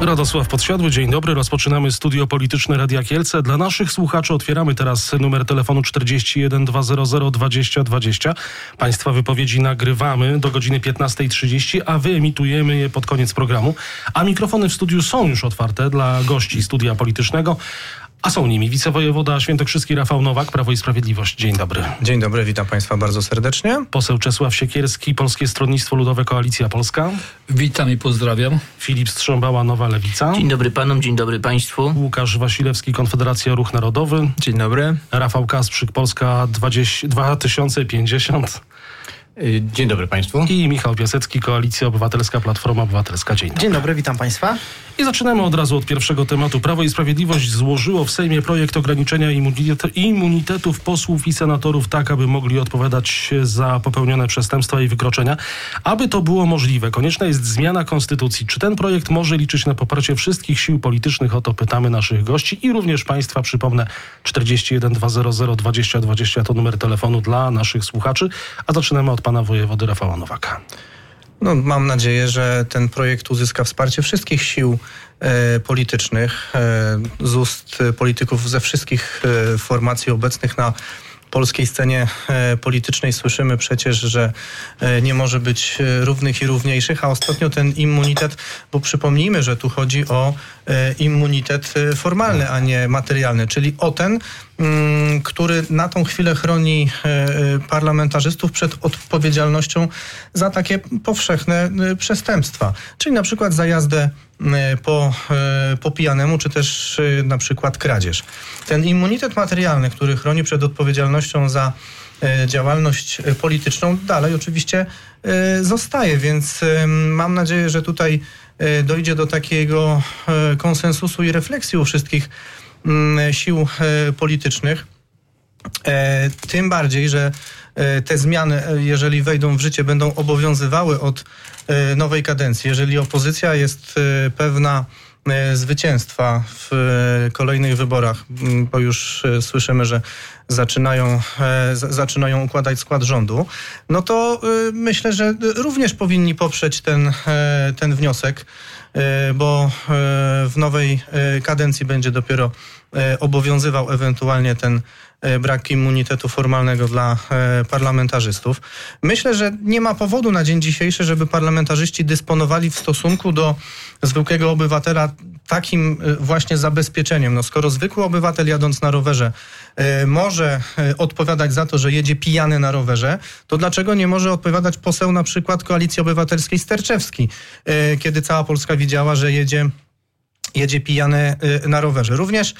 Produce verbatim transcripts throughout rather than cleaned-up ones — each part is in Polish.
Radosław Podsiadły, dzień dobry. Rozpoczynamy studio polityczne Radia Kielce. Dla naszych słuchaczy otwieramy teraz numer telefonu czterdzieści jeden dwa zero zero dwadzieścia dwadzieścia. Państwa wypowiedzi nagrywamy do godziny piętnastej trzydzieści, a wyemitujemy je pod koniec programu. A mikrofony w studiu są już otwarte dla gości studia politycznego. A są nimi wicewojewoda świętokrzyski Rafał Nowak, Prawo i Sprawiedliwość. Dzień dobry. Dzień dobry, witam Państwa bardzo serdecznie. Poseł Czesław Siekierski, Polskie Stronnictwo Ludowe, Koalicja Polska. Witam i pozdrawiam. Filip Strzembała, Nowa Lewica. Dzień dobry panom, dzień dobry państwu. Łukasz Wasilewski, Konfederacja Ruch Narodowy. Dzień dobry. Rafał Kasprzyk, Polska dwa tysiące pięćdziesiąt. Dzień dobry Państwu. I Michał Piasecki, Koalicja Obywatelska, Platforma Obywatelska. Dzień dobry. Dzień dobry, witam Państwa. I zaczynamy od razu od pierwszego tematu. Prawo i Sprawiedliwość złożyło w Sejmie projekt ograniczenia immunitet- immunitetów posłów i senatorów tak, aby mogli odpowiadać za popełnione przestępstwa i wykroczenia. Aby to było możliwe, konieczna jest zmiana konstytucji. Czy ten projekt może liczyć na poparcie wszystkich sił politycznych? O to pytamy naszych gości i również Państwa. Przypomnę, czterdzieści jeden dwa zero zero dwadzieścia dwadzieścia to numer telefonu dla naszych słuchaczy. A zaczynamy od pana wojewody Rafała Nowaka. No, mam nadzieję, że ten projekt uzyska wsparcie wszystkich sił e, politycznych, e, z ust polityków ze wszystkich e, formacji obecnych na polskiej scenie e, politycznej. Słyszymy przecież, że e, nie może być e, równych i równiejszych, a ostatnio ten immunitet, bo przypomnijmy, że tu chodzi o e, immunitet e, formalny, a nie materialny, czyli o ten, m, który na tą chwilę chroni e, e, parlamentarzystów przed odpowiedzialnością za takie powszechne e, przestępstwa, czyli na przykład za jazdę e, po, e, po pijanemu, czy też e, na przykład kradzież. Ten immunitet materialny, który chroni przed odpowiedzialnością za e, działalność polityczną, dalej oczywiście e, zostaje, więc e, mam nadzieję, że tutaj e, dojdzie do takiego e, konsensusu i refleksji u wszystkich m, sił e, politycznych. E, tym bardziej, że e, te zmiany, e, jeżeli wejdą w życie, będą obowiązywały od e, nowej kadencji. Jeżeli opozycja jest e, pewna e, zwycięstwa w e, kolejnych wyborach, m, bo już e, słyszymy, że zaczynają, e, z, zaczynają układać skład rządu, no to e, myślę, że również powinni poprzeć ten, e, ten wniosek, e, bo e, w nowej e, kadencji będzie dopiero e, obowiązywał ewentualnie ten brak immunitetu formalnego dla e, parlamentarzystów. Myślę, że nie ma powodu na dzień dzisiejszy, żeby parlamentarzyści dysponowali w stosunku do zwykłego obywatela takim e, właśnie zabezpieczeniem. No, skoro zwykły obywatel jadąc na rowerze e, może e, odpowiadać za to, że jedzie pijany na rowerze, to dlaczego nie może odpowiadać poseł na przykład Koalicji Obywatelskiej Sterczewski, e, kiedy cała Polska widziała, że jedzie, jedzie pijany e, na rowerze. Również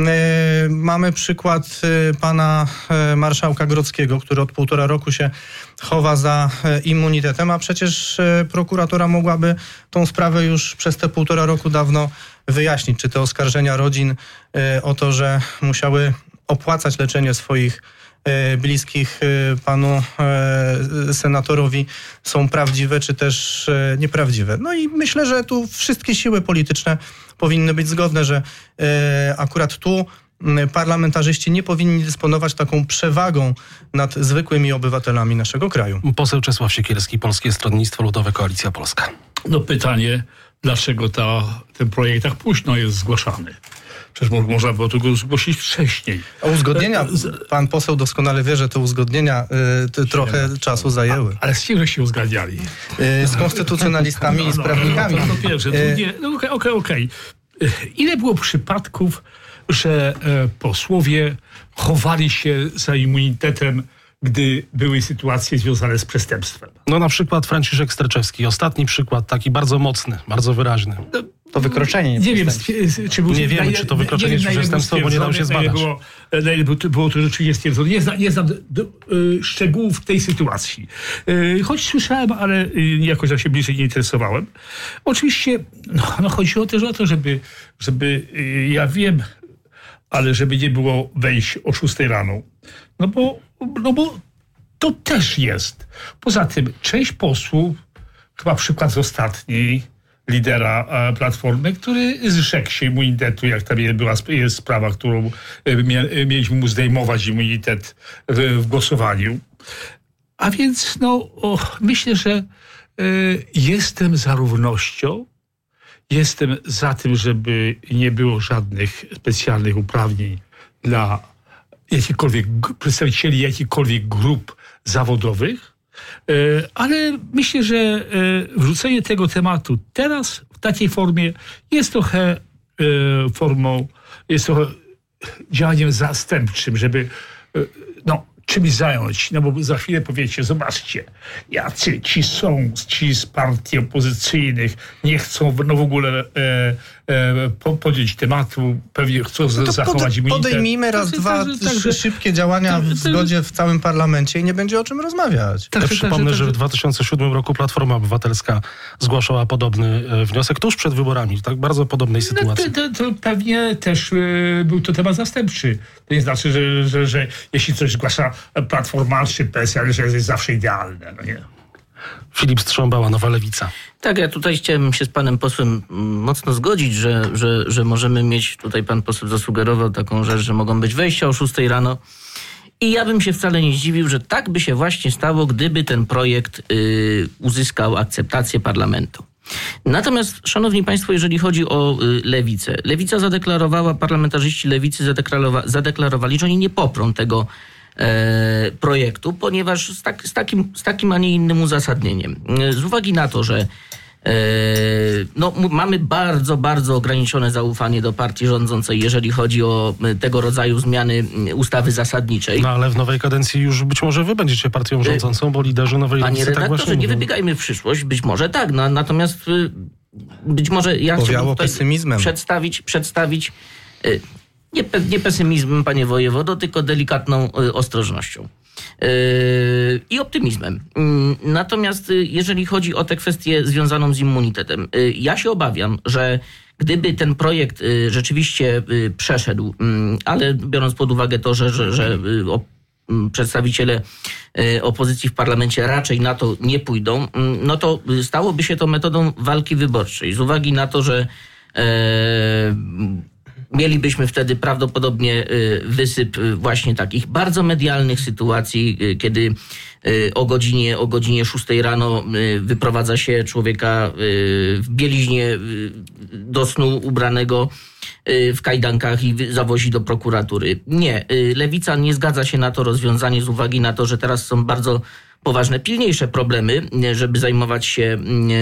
mamy przykład pana marszałka Grodzkiego, który od półtora roku się chowa za immunitetem, a przecież prokuratura mogłaby tą sprawę już przez te półtora roku dawno wyjaśnić. Czy te oskarżenia rodzin o to, że musiały opłacać leczenie swoich bliskich panu senatorowi są prawdziwe, czy też nieprawdziwe. No i myślę, że tu wszystkie siły polityczne powinny być zgodne, że akurat tu parlamentarzyści nie powinni dysponować taką przewagą nad zwykłymi obywatelami naszego kraju. Poseł Czesław Siekierski, Polskie Stronnictwo Ludowe, Koalicja Polska. No pytanie, dlaczego ta, ten projekt tak późno jest zgłaszany? Przecież można było tego zgłosić wcześniej. A uzgodnienia, pan poseł doskonale wie, że te uzgodnienia y, trochę czasu zajęły. A, ale z kim się uzgadniali? Y, z konstytucjonalistami i z prawnikami. No, no, no, pierwsze, Y, nie, no okej, okej, okej. Ile było przypadków, że e, posłowie chowali się za immunitetem, gdy były sytuacje związane z przestępstwem? No na przykład Franciszek Sterczewski. Ostatni przykład, taki bardzo mocny, bardzo wyraźny. No, To wykroczenie. Nie wiem, czy był, nie wiemy, czy to wykroczenie czy przestępstwo, bo nie dało się zbadać. Było, na ile było, było to rzeczywiście stwierdzone. Nie, zna, nie znam do, y, szczegółów tej sytuacji. Y, choć słyszałem, ale y, jakoś tak się bliżej nie interesowałem. Oczywiście no, no chodziło też o to, żeby, żeby y, ja wiem, ale żeby nie było wejść o szóstej rano. No bo, no bo to też jest. Poza tym część posłów, chyba przykład z ostatniej, lidera e, Platformy, który zrzekł się immunitetu, jak tam była jest sprawa, którą e, mia, mieliśmy mu zdejmować immunitet w, w głosowaniu. A więc no, o, myślę, że e, jestem za równością, jestem za tym, żeby nie było żadnych specjalnych uprawnień dla jakichkolwiek przedstawicieli jakichkolwiek grup zawodowych, ale myślę, że wrzucenie tego tematu teraz w takiej formie jest trochę formą, jest trochę działaniem zastępczym, żeby no, czymś zająć. No bo za chwilę powiecie, zobaczcie, jacy ci są, ci z partii opozycyjnych, nie chcą no w ogóle e, e, podjąć tematu, pewnie chcą no zachować immunitet. Podejmijmy raz, tak, dwa, tak, tak, że, szybkie działania tak, w zgodzie w całym parlamencie i nie będzie o czym rozmawiać. Tak, ja tak, przypomnę, tak, że, że w dwa tysiące siódmym roku Platforma Obywatelska zgłaszała podobny wniosek tuż przed wyborami, tak bardzo podobnej sytuacji. No, to, to pewnie też y, był to temat zastępczy. To nie znaczy, że, że, że jeśli coś zgłasza Platforma czy P S L, że jest zawsze idealne. No nie. Filip Strząbała, Nowa Lewica. Tak, ja tutaj chciałem się z panem posłem mocno zgodzić, że, że, że możemy mieć, tutaj pan poseł zasugerował taką rzecz, że mogą być wejścia o szóstej rano. I ja bym się wcale nie zdziwił, że tak by się właśnie stało, gdyby ten projekt y, uzyskał akceptację parlamentu. Natomiast, szanowni państwo, jeżeli chodzi o y, Lewicę. Lewica zadeklarowała, parlamentarzyści Lewicy zadeklarowa- zadeklarowali, że oni nie poprą tego e, projektu, ponieważ z, tak, z, takim, z takim, a nie innym uzasadnieniem. Z uwagi na to, że e, no, m- mamy bardzo, bardzo ograniczone zaufanie do partii rządzącej, jeżeli chodzi o e, tego rodzaju zmiany ustawy zasadniczej. No ale w nowej kadencji już być może wy będziecie partią rządzącą, bo liderzy Nowej Panie Lewicy tak redaktorze, właśnie nie mówią. wybiegajmy w przyszłość, być może tak, no, natomiast y, być może ja Powiało chciałbym pesymizmem. przedstawić, przedstawić y, nie, pe, nie pesymizmem, panie wojewodo, tylko delikatną y, ostrożnością. Yy, i optymizmem. Yy, natomiast yy, jeżeli chodzi o tę kwestię związaną z immunitetem, yy, ja się obawiam, że gdyby ten projekt yy, rzeczywiście yy, przeszedł, yy, ale biorąc pod uwagę to, że, że, że yy, o, yy, przedstawiciele yy, opozycji w parlamencie raczej na to nie pójdą, yy, no to yy, stałoby się to metodą walki wyborczej. Z uwagi na to, że yy, mielibyśmy wtedy prawdopodobnie wysyp właśnie takich bardzo medialnych sytuacji, kiedy o godzinie, o godzinie szóstej rano wyprowadza się człowieka w bieliźnie do snu ubranego w kajdankach i zawozi do prokuratury. Nie, Lewica nie zgadza się na to rozwiązanie z uwagi na to, że teraz są bardzo poważne, pilniejsze problemy, żeby zajmować się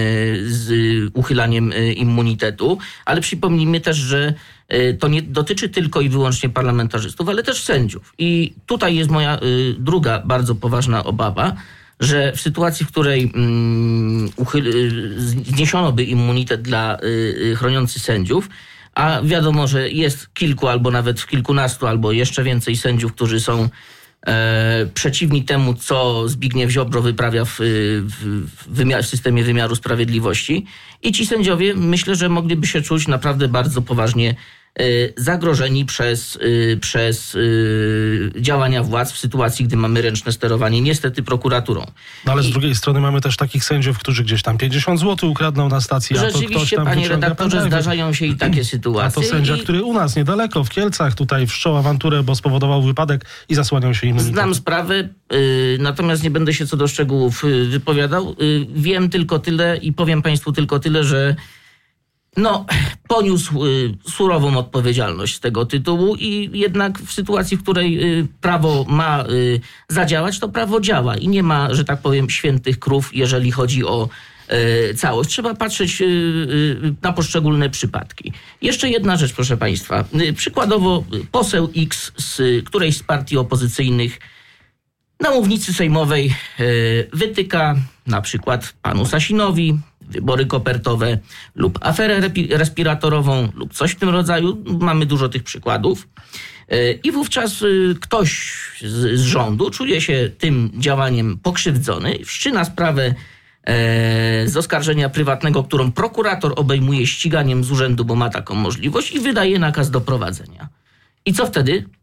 z uchylaniem immunitetu, ale przypomnijmy też, że to nie dotyczy tylko i wyłącznie parlamentarzystów, ale też sędziów. I tutaj jest moja y, druga bardzo poważna obawa, że w sytuacji, w której y, uchyl, y, zniesiono by immunitet dla y, chroniący sędziów, a wiadomo, że jest kilku albo nawet kilkunastu albo jeszcze więcej sędziów, którzy są e, przeciwni temu, co Zbigniew Ziobro wyprawia w, w, wymiar, w systemie wymiaru sprawiedliwości. I ci sędziowie, myślę, że mogliby się czuć naprawdę bardzo poważnie zagrożeni przez, przez działania władz w sytuacji, gdy mamy ręczne sterowanie, niestety prokuraturą. No ale z I drugiej strony mamy też takich sędziów, którzy gdzieś tam pięćdziesiąt złotych ukradną na stacji, a to ktoś rzeczywiście, tam panie wyciąga redaktorze, pendrive. zdarzają się i takie sytuacje. A to sędzia, i który u nas niedaleko, w Kielcach, tutaj wszczął awanturę, bo spowodował wypadek i zasłaniał się immunitetem. Znam sprawę, y, natomiast nie będę się co do szczegółów y, wypowiadał. Y, wiem tylko tyle i powiem państwu tylko tyle, że no, poniósł y, surową odpowiedzialność z tego tytułu i jednak w sytuacji, w której y, prawo ma y, zadziałać, to prawo działa i nie ma, że tak powiem, świętych krów, jeżeli chodzi o y, całość. Trzeba patrzeć y, y, na poszczególne przypadki. Jeszcze jedna rzecz, proszę państwa. Y, przykładowo poseł X z którejś z partii opozycyjnych na mównicy sejmowej y, wytyka na przykład panu Sasinowi wybory kopertowe lub aferę repi- respiratorową lub coś w tym rodzaju. Mamy dużo tych przykładów. Yy, I wówczas yy, ktoś z, z rządu czuje się tym działaniem pokrzywdzony, wszczyna sprawę yy, z oskarżenia prywatnego, którą prokurator obejmuje ściganiem z urzędu, bo ma taką możliwość i wydaje nakaz doprowadzenia. I co wtedy?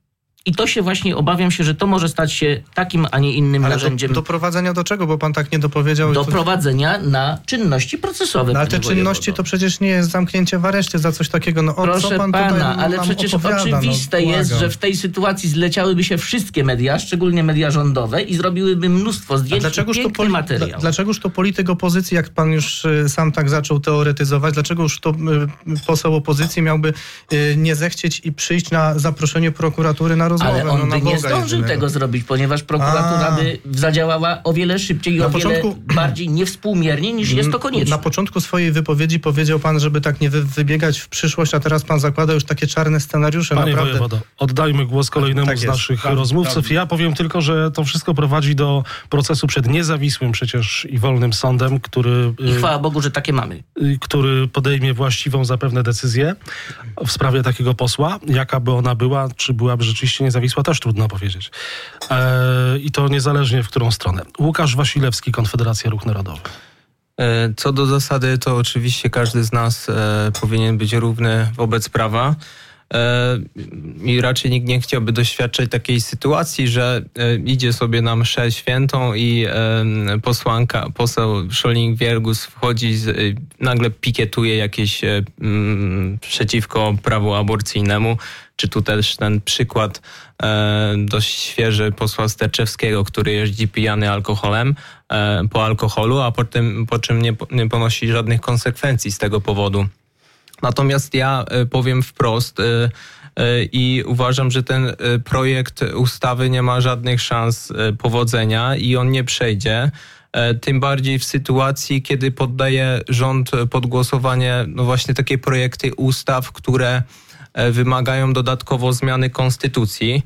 I to się właśnie, obawiam się, że to może stać się takim, a nie innym Ale narzędziem. do, doprowadzenia do czego? Bo pan tak nie dopowiedział. Doprowadzenia na czynności procesowe. No, ale te czynności to przecież nie jest zamknięcie w areszcie za coś takiego. No, o Proszę co pan pana, tutaj ale nam przecież opowiada? oczywiste no, jest, że w tej sytuacji zleciałyby się wszystkie media, szczególnie media rządowe i zrobiły mnóstwo zdjęć i piękny to poli- materiał. Dla, dlaczegoż to polityk opozycji, jak pan już y, sam tak zaczął teoretyzować, dlaczegoż to y, poseł opozycji miałby y, nie zechcieć i przyjść na zaproszenie prokuratury na rozmowę? Ale on no, by na nie Boga zdążył jedynego. tego zrobić, ponieważ prokuratura A. by zadziałała o wiele szybciej i Na o wiele początku- bardziej niewspółmiernie niż jest to konieczne. Na początku swojej wypowiedzi powiedział pan, żeby tak nie wy, wybiegać w przyszłość, a teraz pan zakłada już takie czarne scenariusze. Panie Naprawdę. wojewodo, oddajmy głos kolejnemu Tak z jest. naszych Tak, rozmówców. tak. Ja powiem tylko, że to wszystko prowadzi do procesu przed niezawisłym przecież i wolnym sądem, który, I chwała Bogu, że takie mamy. y, który podejmie właściwą zapewne decyzję w sprawie takiego posła. Jaka by ona była, czy byłaby rzeczywiście niezawisła, też trudno powiedzieć. E, I to niezależnie w którą stronę. Łukasz Wasilewski, Konfederacja Ruch Narodowy. E, Co do zasady, to oczywiście każdy z nas e, powinien być równy wobec prawa. E, I raczej nikt nie chciałby doświadczać takiej sytuacji, że e, idzie sobie na mszę świętą i e, posłanka, poseł Scholling-Wielgus wchodzi, z, e, nagle pikietuje jakieś e, m, przeciwko prawu aborcyjnemu. Czy tu też ten przykład e, dość świeży posła Sterczewskiego, który jeździ pijany alkoholem e, po alkoholu, a po, tym, po czym nie, nie ponosi żadnych konsekwencji z tego powodu. Natomiast ja e, powiem wprost e, e, i uważam, że ten e, projekt ustawy nie ma żadnych szans e, powodzenia i on nie przejdzie. E, tym bardziej w sytuacji, kiedy poddaje rząd pod głosowanie no właśnie takie projekty ustaw, które wymagają dodatkowo zmiany konstytucji.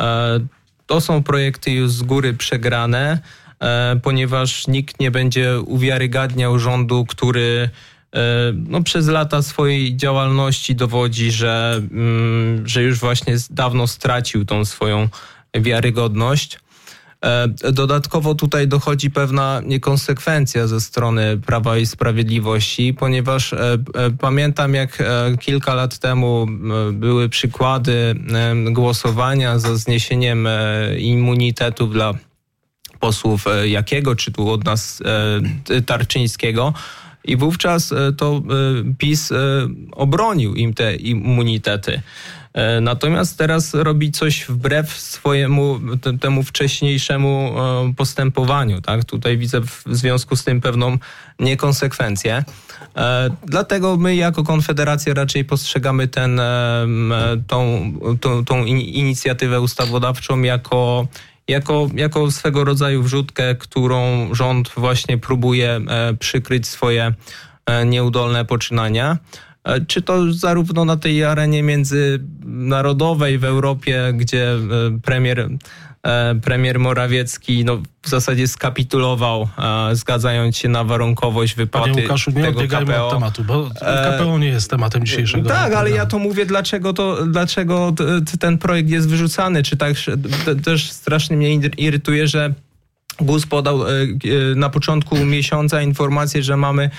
To są projekty już z góry przegrane, ponieważ nikt nie będzie uwiarygadniał rządu, który no, przez lata swojej działalności dowodzi, że, że już właśnie dawno stracił tą swoją wiarygodność. Dodatkowo tutaj dochodzi pewna niekonsekwencja ze strony Prawa i Sprawiedliwości, ponieważ pamiętam, jak kilka lat temu były przykłady głosowania za zniesieniem immunitetu dla posłów Jakiego, czy tu od nas Tarczyńskiego. I wówczas to PiS obronił im te immunitety. Natomiast teraz robi coś wbrew swojemu, temu wcześniejszemu postępowaniu. Tak? Tutaj widzę w związku z tym pewną niekonsekwencję. Dlatego my jako Konfederacja raczej postrzegamy ten, tą, tą, tą inicjatywę ustawodawczą jako, jako, jako swego rodzaju wrzutkę, którą rząd właśnie próbuje przykryć swoje nieudolne poczynania. Czy to zarówno na tej arenie międzynarodowej w Europie, gdzie premier, premier Morawiecki no, w zasadzie skapitulował, zgadzając się na warunkowość wypłaty Panie Łukaszu, nie tego odbiegajmy K P O. od tematu, bo K P O nie jest tematem dzisiejszego Tak, ale programu. ja to mówię, dlaczego, to, dlaczego ten projekt jest wyrzucany. Czy tak, też strasznie mnie irytuje, że G U S podał na początku miesiąca informację, że mamy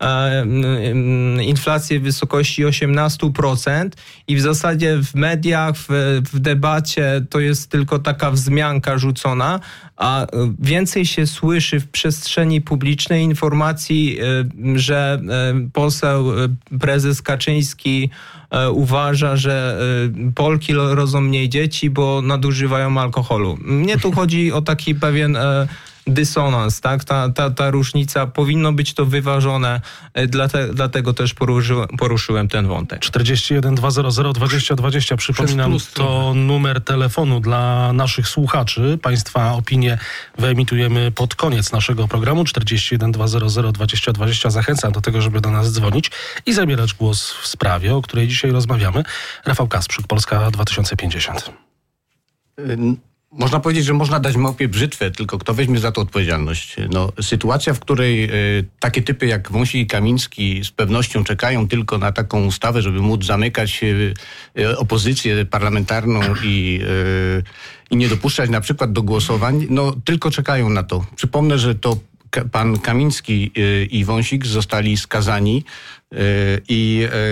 inflację w wysokości osiemnaście procent i w zasadzie w mediach, w, w debacie to jest tylko taka wzmianka rzucona, a więcej się słyszy w przestrzeni publicznej informacji, że poseł, prezes Kaczyński uważa, że Polki rodzą mniej dzieci, bo nadużywają alkoholu. Mnie tu chodzi o taki pewien dysonans, tak? Ta, ta, ta różnica, powinno być to wyważone, dlate, dlatego też poruszyłem, poruszyłem ten wątek. czterdzieści jeden dwa zero zero dwadzieścia dwadzieścia, przypominam, to numer telefonu dla naszych słuchaczy. Państwa opinie wyemitujemy pod koniec naszego programu. czterdzieści jeden dwa zero zero dwadzieścia dwadzieścia. Zachęcam do tego, żeby do nas dzwonić i zabierać głos w sprawie, o której dzisiaj rozmawiamy. Rafał Kasprzyk, Polska dwa tysiące pięćdziesiąt. Można powiedzieć, że można dać małpie brzytwę, tylko kto weźmie za to odpowiedzialność? No, sytuacja, w której y, takie typy jak Wąsik i Kamiński z pewnością czekają tylko na taką ustawę, żeby móc zamykać y, y, opozycję parlamentarną i, y, i nie dopuszczać na przykład do głosowań, no tylko czekają na to. Przypomnę, że to ka- pan Kamiński y, i Wąsik zostali skazani y, i y, y, pan prezydent ułaskawił ich tuż przed uprawomocnieniem tego wyroku. Pytanie, czy to, co się dzieje, to jest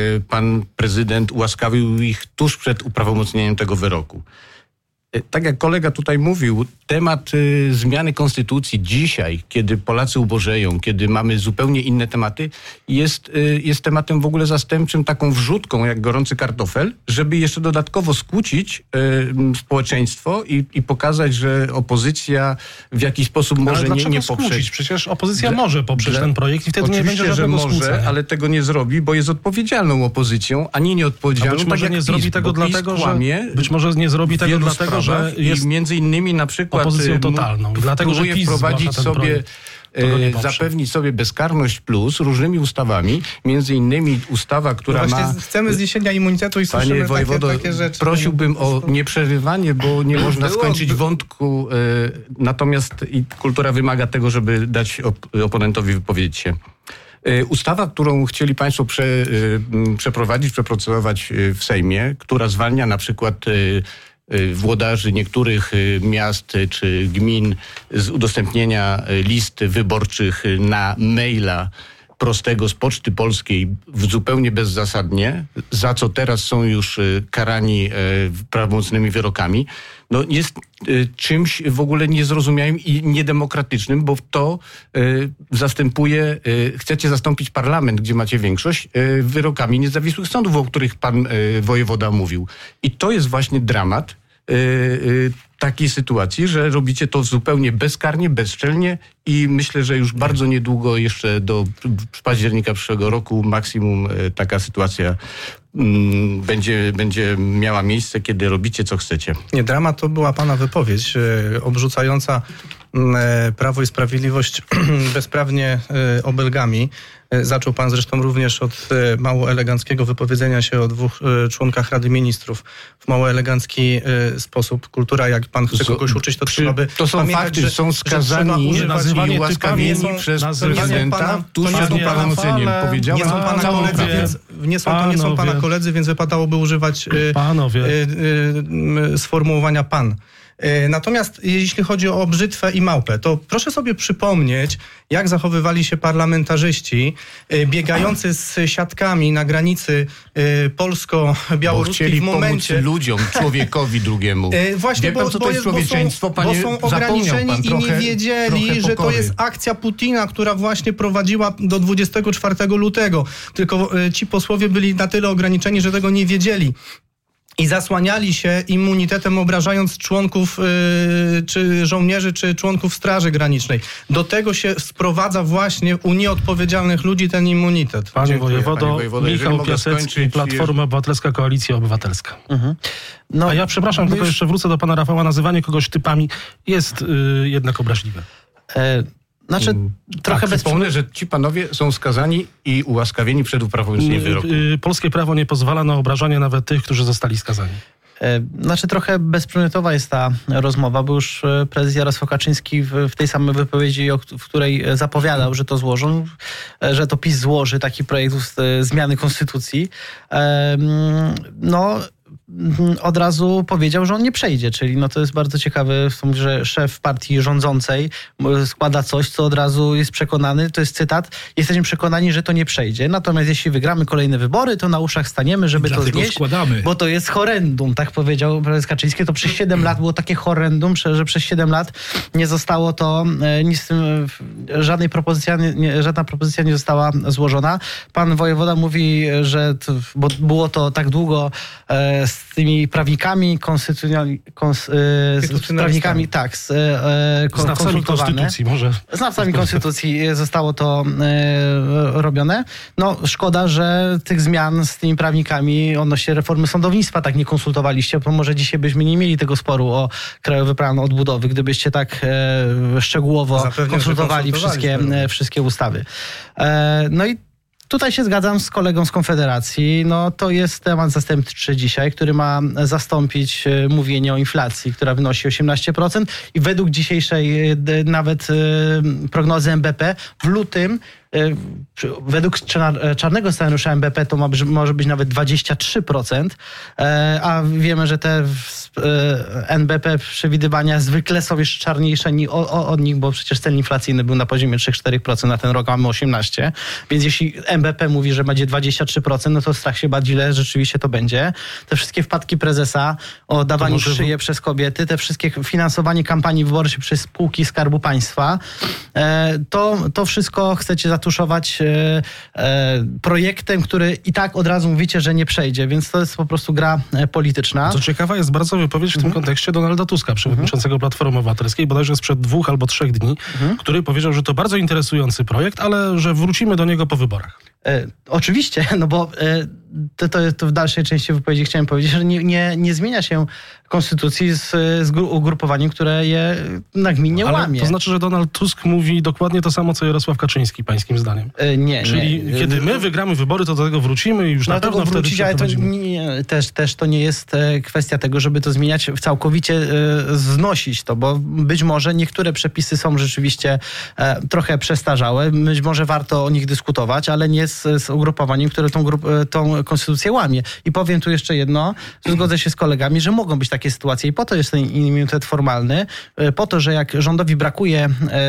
Tak jak kolega tutaj mówił, temat y, zmiany konstytucji dzisiaj, kiedy Polacy ubożeją, kiedy mamy zupełnie inne tematy, jest, y, jest tematem w ogóle zastępczym, taką wrzutką jak gorący kartofel, żeby jeszcze dodatkowo skłócić y, społeczeństwo i, i pokazać, że opozycja w jakiś sposób może ale nie, nie skłócić? poprzeć. Przecież opozycja Dla, może poprzeć dla, ten projekt i wtedy nie będzie żadnego że może, skłócenia. ale tego nie zrobi, bo jest odpowiedzialną opozycją, a nie nieodpowiedzialną. A być może tak nie jak zrobi PiS, tego bo PiS dlatego, kłamie że być może nie zrobi w tego wielu dlatego, że sprawach jest i między innymi na przykład opozycją y, totalną. I dlatego, że próbuje PiS wprowadzić zgłasza ten sobie projekt. To nie y, poprze. zapewnić sobie bezkarność plus różnymi ustawami, między innymi ustawa, która No właśnie ma... chcemy zniesienia immunitetu i Panie słyszymy wojewodo, takie, takie rzeczy. prosiłbym o nieprzerywanie, bo nie można Było- skończyć wątku, y, natomiast i kultura wymaga tego, żeby dać op- oponentowi wypowiedzieć się. Y, Ustawa, którą chcieli Państwo prze, y, m, przeprowadzić, przeprocedować y, w Sejmie, która zwalnia na przykład y, y, włodarzy niektórych y, miast y, czy gmin z udostępnienia y, list wyborczych y, na maila prostego z Poczty Polskiej w zupełnie bezzasadnie, za co teraz są już y, karani y, prawomocnymi wyrokami, no jest y, czymś w ogóle niezrozumiałym i niedemokratycznym, bo to y, zastępuje, y, chcecie zastąpić parlament, gdzie macie większość, y, wyrokami niezawisłych sądów, o których pan y, wojewoda mówił. I to jest właśnie dramat y, y, takiej sytuacji, że robicie to zupełnie bezkarnie, bezczelnie i myślę, że już bardzo niedługo, jeszcze do października przyszłego roku maksimum y, taka sytuacja mm, będzie, będzie miała miejsce, kiedy robicie co chcecie. Nie, dramat to była pana wypowiedź e, obrzucająca e, Prawo i Sprawiedliwość bezprawnie e, obelgami. E, zaczął pan zresztą również od e, mało eleganckiego wypowiedzenia się o dwóch e, członkach Rady Ministrów w mało elegancki e, sposób. Kultura, jak pan chce kogoś uczyć, to Przy, trzeba by To są pamiętać, fakty, że, są skazani że nazywanie i ułaskawieni typami, przez nazywanie prezydenta pana- tuż to nie przed są pana upaleniem. fale, Powiedziałem nie są pana całą koledzy, prawdę. więc nie są, to nie są pana Panowie. koledzy, więc wypadałoby używać y, Panowie. y, y, y, sformułowania pan. Y, Natomiast jeśli chodzi o brzytwę i małpę, to proszę sobie przypomnieć, jak zachowywali się parlamentarzyści y, biegający z siatkami na granicy y, Bo polsko-białoruskiej chcieli w momencie... pomóc ludziom, człowiekowi drugiemu. E, Właśnie, Wie pan, bo, co bo, to jest jest, bo, człowieczeństwo, są, panie? bo są Zapomniał ograniczeni pan i trochę- nie wiedzieli, trochę że to pokory. jest akcja Putina, która właśnie prowadziła do dwudziestego czwartego lutego. Tylko e, ci posłowie byli na tyle ograniczeni, że tego nie wiedzieli. I zasłaniali się immunitetem, obrażając członków yy, czy żołnierzy, czy członków Straży Granicznej. Do tego się sprowadza właśnie u nieodpowiedzialnych ludzi ten immunitet. Panie Dziękuję, wojewodo, panie wojewodo. Jeżeli Michał mogę Piasecki, skończyć, Platforma Obywatelska, Koalicja Obywatelska. No, A ja przepraszam, tylko jeszcze wrócę do pana Rafała. Nazywanie kogoś typami jest y, jednak obraźliwe. e, znaczy trochę tak, bez... przypomnę, że ci panowie są skazani i ułaskawieni przed uprawomocnieniem Y, wyroku. y, polskie prawo nie pozwala na obrażanie nawet tych, którzy zostali skazani. E, Znaczy trochę bezprzedmiotowa jest ta rozmowa, bo już e, prezes Jarosław Kaczyński w, w tej samej wypowiedzi, o, w której e, zapowiadał, że to złożą, e, że to PiS złoży taki projekt ust- e, zmiany konstytucji, e, mm, no mm, od razu powiedział, że on nie przejdzie, czyli no to jest bardzo ciekawe, w tym, że szef partii rządzącej m, składa coś, co od razu jest przekonany, to jest cytat, jesteśmy przekonani, że to nie przejdzie, natomiast jeśli wygramy kolejne wybory, to na uszach staniemy, żeby to Dlatego znieść, składamy. bo to jest horrendum, tak powiedział prezes Kaczyński. To przez siedem lat było takie horrendum, że, że przez siedem lat nie zostało to, e, nic z tym, e, żadnej propozycja, nie- nie, żadna propozycja nie została złożona. Pan wojewoda mówi, że to, bo było to tak długo e, z tymi prawnikami konstytucjonalnymi, kons, e, z prawnikami, tak, z, e, kon- Znawcami konsultowane. konstytucji może. Znawcami konstytucji zostało to e, robione. No szkoda, że tych zmian z tymi prawnikami odnośnie reformy sądownictwa tak nie konsultowaliście, bo może dzisiaj byśmy nie mieli tego sporu o Krajowy Plan Odbudowy, gdybyście tak e, szczegółowo Zapewniam, że konsultowali wszystkie, konsultowaliśmy. e, wszystkie ustawy. E, no i tutaj się zgadzam z kolegą z Konfederacji. No, to jest temat zastępczy dzisiaj, który ma zastąpić e, mówienie o inflacji, która wynosi osiemnaście procent i według dzisiejszej e, d- nawet e, prognozy M B P w lutym według czarnego scenariusza M B P to ma, może być nawet dwadzieścia trzy procent, a wiemy, że te N B P przewidywania zwykle są jeszcze czarniejsze od nich, bo przecież cel inflacyjny był na poziomie trzy do czterech procent, na ten rok mamy osiemnaście procent, więc jeśli M B P mówi, że będzie dwadzieścia trzy procent, no to strach się bać, ile rzeczywiście to będzie. Te wszystkie wpadki prezesa o dawaniu może... szyję przez kobiety, te wszystkie finansowanie kampanii wyborczej przez spółki Skarbu Państwa, to, to wszystko chcecie zatuszować projektem, który i tak od razu mówicie, że nie przejdzie, więc to jest po prostu gra polityczna. Co ciekawa jest bardzo wypowiedź w mhm. tym kontekście Donalda Tuska, przewodniczącego mhm. Platformy Obywatelskiej, bodajże sprzed dwóch albo trzech dni, mhm. który powiedział, że to bardzo interesujący projekt, ale że wrócimy do niego po wyborach. E, oczywiście, no bo e, to, to, to w dalszej części wypowiedzi chciałem powiedzieć, że nie, nie, nie zmienia się konstytucji z, z ugrupowaniem, które je nagminnie ale łamie. To znaczy, że Donald Tusk mówi dokładnie to samo, co Jarosław Kaczyński, pańskim zdaniem. E, nie, Czyli nie. kiedy my wygramy wybory, to do tego wrócimy i już no na pewno wtedy wrócić, ale to nie, też, też to nie jest kwestia tego, żeby to zmieniać, całkowicie e, znosić to, bo być może niektóre przepisy są rzeczywiście e, trochę przestarzałe, być może warto o nich dyskutować, ale nie z, z ugrupowaniem, które tą, grup, tą konstytucję łamie. I powiem tu jeszcze jedno, zgodzę się z kolegami, że mogą być takie sytuacje i po to jest ten immunitet formalny, po to, że jak rządowi brakuje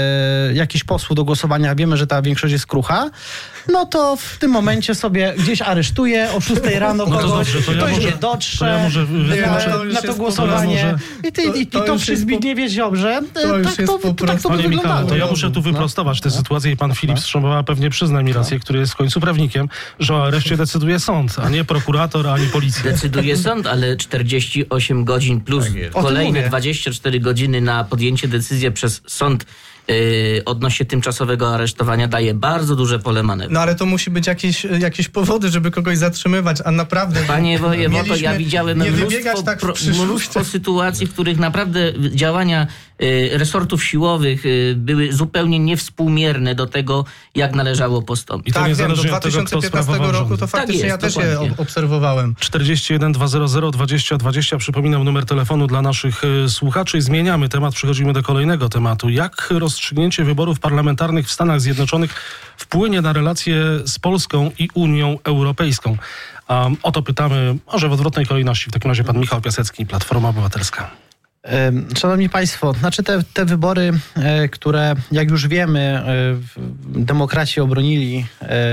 e, jakichś posłów do głosowania, a wiemy, że ta większość jest krucha, no to w tym momencie sobie gdzieś aresztuje o szóstej rano no to kogoś, dobrze, to ja ktoś może, nie dotrze to ja może, na, na to głosowanie. To może, I, ty, i, i to, to przy Zbigniewie Ziobrze tak to, to, to, tak to by wyglądało. To ja muszę tu wyprostować tę no. sytuację i pan Filip Strzembowa pewnie przyzna mi rację, no. który jest w końcu prawnikiem, że o areszcie decyduje sąd, a nie prokurator, ani policja. Decyduje sąd, ale czterdzieści osiem godzin plus tak kolejne dwadzieścia cztery godziny na podjęcie decyzji przez sąd Yy, odnośnie tymczasowego aresztowania daje bardzo duże pole manewru. No ale to musi być jakieś, jakieś powody, żeby kogoś zatrzymywać, a naprawdę... Panie wojewodo, ja widziałem mnóstwo, tak pro, mnóstwo sytuacji, w których naprawdę działania y, resortów siłowych y, były zupełnie niewspółmierne do tego, jak należało postąpić. I to tak, nie wiem, zależy do od tego, kto sprawował roku to tak faktycznie jest, ja też dokładnie. je obserwowałem. czterdzieści jeden dwieście dwadzieścia dwadzieścia, przypominam numer telefonu dla naszych y, słuchaczy. Zmieniamy temat, przechodzimy do kolejnego tematu. Jak rozstrzygnięcie wyborów parlamentarnych w Stanach Zjednoczonych wpłynie na relacje z Polską i Unią Europejską? Um, o to pytamy, może w odwrotnej kolejności. W takim razie pan Michał Piasecki, Platforma Obywatelska. Szanowni Państwo, znaczy te, te wybory, które jak już wiemy, demokraci obronili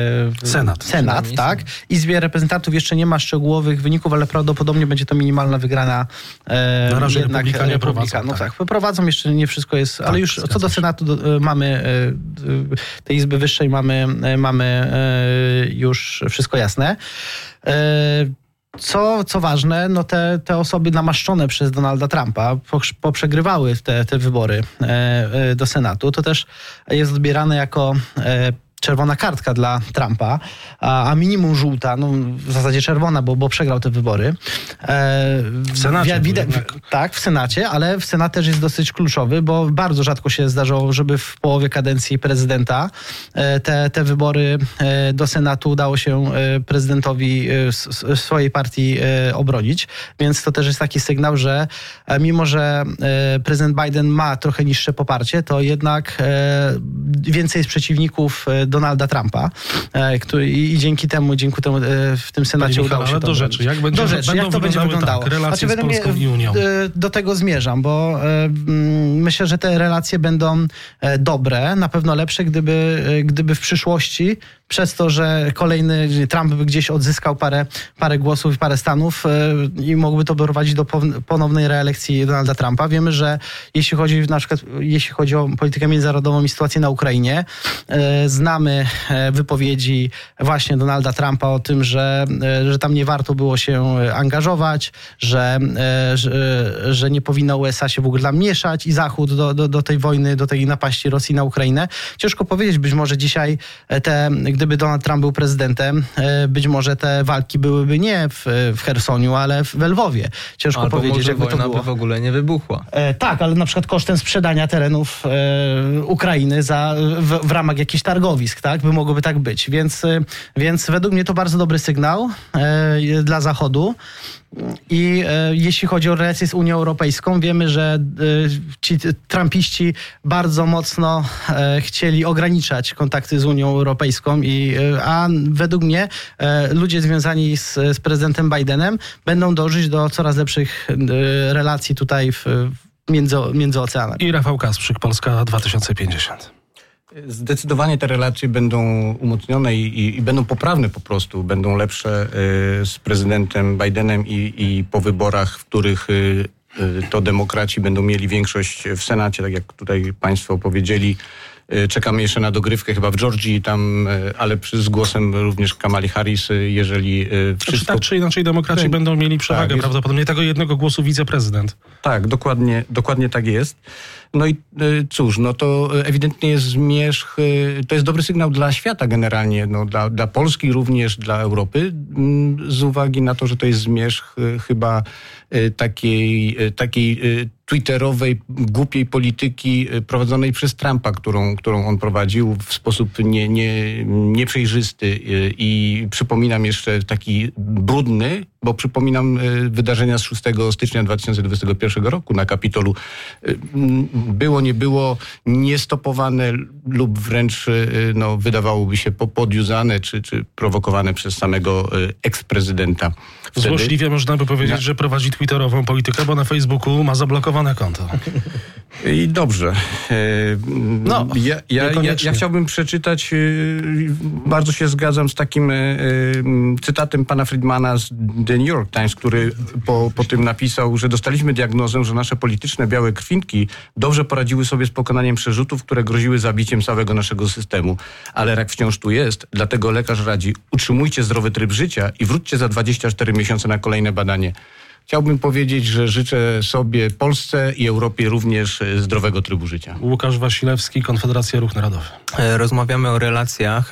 Senat, Senat tak? Izbie Reprezentantów jeszcze nie ma szczegółowych wyników, ale prawdopodobnie będzie to minimalna wygrana. Na razie jednak Republikanie Republika. prowadzą. No tak. tak, prowadzą, jeszcze nie wszystko jest, tak, ale już co do Senatu do, mamy, tej Izby Wyższej mamy, mamy już wszystko jasne. Co, co ważne, no te, te osoby namaszczone przez Donalda Trumpa poprzegrywały te, te wybory e, e, do Senatu. To też jest odbierane jako e, czerwona kartka dla Trumpa, a, a minimum żółta, no w zasadzie czerwona, bo, bo przegrał te wybory. E, w Senacie. Widać, tak, w Senacie, ale w Senat też jest dosyć kluczowy, bo bardzo rzadko się zdarzało, żeby w połowie kadencji prezydenta e, te, te wybory e, do Senatu udało się e, prezydentowi e, s, swojej partii e, obronić. Więc to też jest taki sygnał, że e, mimo, że e, prezydent Biden ma trochę niższe poparcie, to jednak e, więcej jest przeciwników e, Donalda Trumpa, e, który, i, i dzięki temu, dzięki temu e, w tym Senacie udało się ale to do rzeczy, jak, będzie, do rzeczy, jak to będzie wyglądało. Tak, relacje znaczy, z Polską mnie, i Unią. Do tego zmierzam, bo e, myślę, że te relacje będą e, dobre, na pewno lepsze, gdyby, e, gdyby w przyszłości przez to, że kolejny Trump by gdzieś odzyskał parę, parę głosów i parę stanów e, i mógłby to prowadzić do ponownej reelekcji Donalda Trumpa. Wiemy, że jeśli chodzi na przykład jeśli chodzi o politykę międzynarodową i sytuację na Ukrainie, e, znamy e, wypowiedzi właśnie Donalda Trumpa o tym, że, e, że tam nie warto było się angażować, że, e, że, że nie powinno U S A się w ogóle tam mieszać i Zachód do, do, do tej wojny, do tej napaści Rosji na Ukrainę. Ciężko powiedzieć, być może dzisiaj te gdyby Donald Trump był prezydentem, być może te walki byłyby nie w, w Chersoniu, ale w Lwowie. Ciężko Albo powiedzieć, może jakby to było. By w ogóle nie wybuchła. E, tak, ale na przykład kosztem sprzedania terenów e, Ukrainy za, w, w ramach jakichś targowisk, tak? By mogłoby tak być. Więc, więc według mnie to bardzo dobry sygnał e, dla Zachodu. I e, jeśli chodzi o relacje z Unią Europejską, wiemy, że e, ci trumpiści bardzo mocno e, chcieli ograniczać kontakty z Unią Europejską, i, e, a według mnie e, ludzie związani z, z prezydentem Bidenem będą dążyć do coraz lepszych e, relacji tutaj w, między, między oceanem. I Rafał Kasprzyk, Polska dwa tysiące pięćdziesiąt. Zdecydowanie te relacje będą umocnione i, i, i będą poprawne po prostu, będą lepsze y, z prezydentem Bidenem i, i po wyborach, w których y, y, to demokraci będą mieli większość w Senacie, tak jak tutaj państwo powiedzieli. Y, czekamy jeszcze na dogrywkę chyba w Georgii, tam, y, ale przy, z głosem również Kamali Harris, y, jeżeli y, wszystko... Tak czy inaczej demokraci tak, będą mieli przewagę, tak, jest... prawdopodobnie tego jednego głosu wiceprezydent. Tak, dokładnie, dokładnie tak jest. No i y, cóż, no to ewidentnie jest zmierzch, y, to jest dobry sygnał dla świata generalnie, no dla, dla Polski również, dla Europy, y, z uwagi na to, że to jest zmierzch y, chyba y, takiej, y, takiej y, twitterowej, głupiej polityki y, prowadzonej przez Trumpa, którą, którą on prowadził w sposób nie, nie, nieprzejrzysty y, i przypominam jeszcze taki brudny, bo przypominam y, wydarzenia z szóstego stycznia dwa tysiące dwudziestego pierwszego roku na Kapitolu. Y, było, nie było niestopowane lub wręcz y, no, wydawałoby się podjudzane czy, czy prowokowane przez samego y, eksprezydenta. Wtedy... Złośliwie można by powiedzieć, ja... że prowadzi twitterową politykę, bo na Facebooku ma zablokowane konto. I dobrze. No, ja, ja, ja, ja chciałbym przeczytać, bardzo się zgadzam z takim cytatem pana Friedmana z The New York Times, który po, po tym napisał, że dostaliśmy diagnozę, że nasze polityczne białe krwinki dobrze poradziły sobie z pokonaniem przerzutów, które groziły zabiciem całego naszego systemu. Ale rak wciąż tu jest, dlatego lekarz radzi, utrzymujcie zdrowy tryb życia i wróćcie za dwadzieścia cztery miesiące na kolejne badanie. Chciałbym powiedzieć, że życzę sobie, Polsce i Europie również zdrowego trybu życia. Łukasz Wasilewski, Konfederacja Ruch Narodowy. Rozmawiamy o relacjach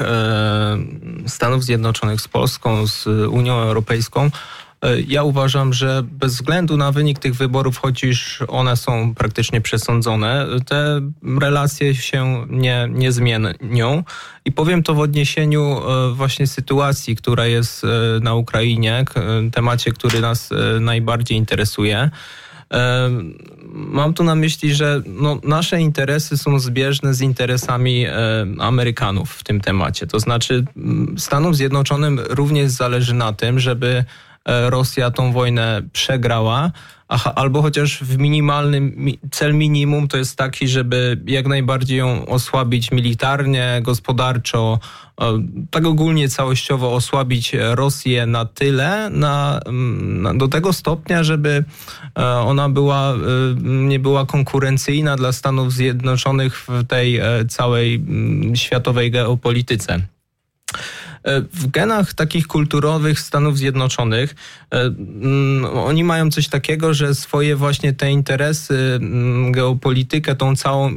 Stanów Zjednoczonych z Polską, z Unią Europejską. Ja uważam, że bez względu na wynik tych wyborów, chociaż one są praktycznie przesądzone, te relacje się nie, nie zmienią. I powiem to w odniesieniu właśnie sytuacji, która jest na Ukrainie, temacie, który nas najbardziej interesuje. Mam tu na myśli, że no, nasze interesy są zbieżne z interesami Amerykanów w tym temacie. To znaczy Stanom Zjednoczonym również zależy na tym, żeby Rosja tą wojnę przegrała, aha, albo chociaż w minimalnym, cel minimum to jest taki, żeby jak najbardziej ją osłabić militarnie, gospodarczo, tak ogólnie całościowo osłabić Rosję na tyle, na, na, do tego stopnia, żeby ona była, nie była konkurencyjna dla Stanów Zjednoczonych w tej całej światowej geopolityce. W genach takich kulturowych Stanów Zjednoczonych oni mają coś takiego, że swoje właśnie te interesy, geopolitykę, tą całą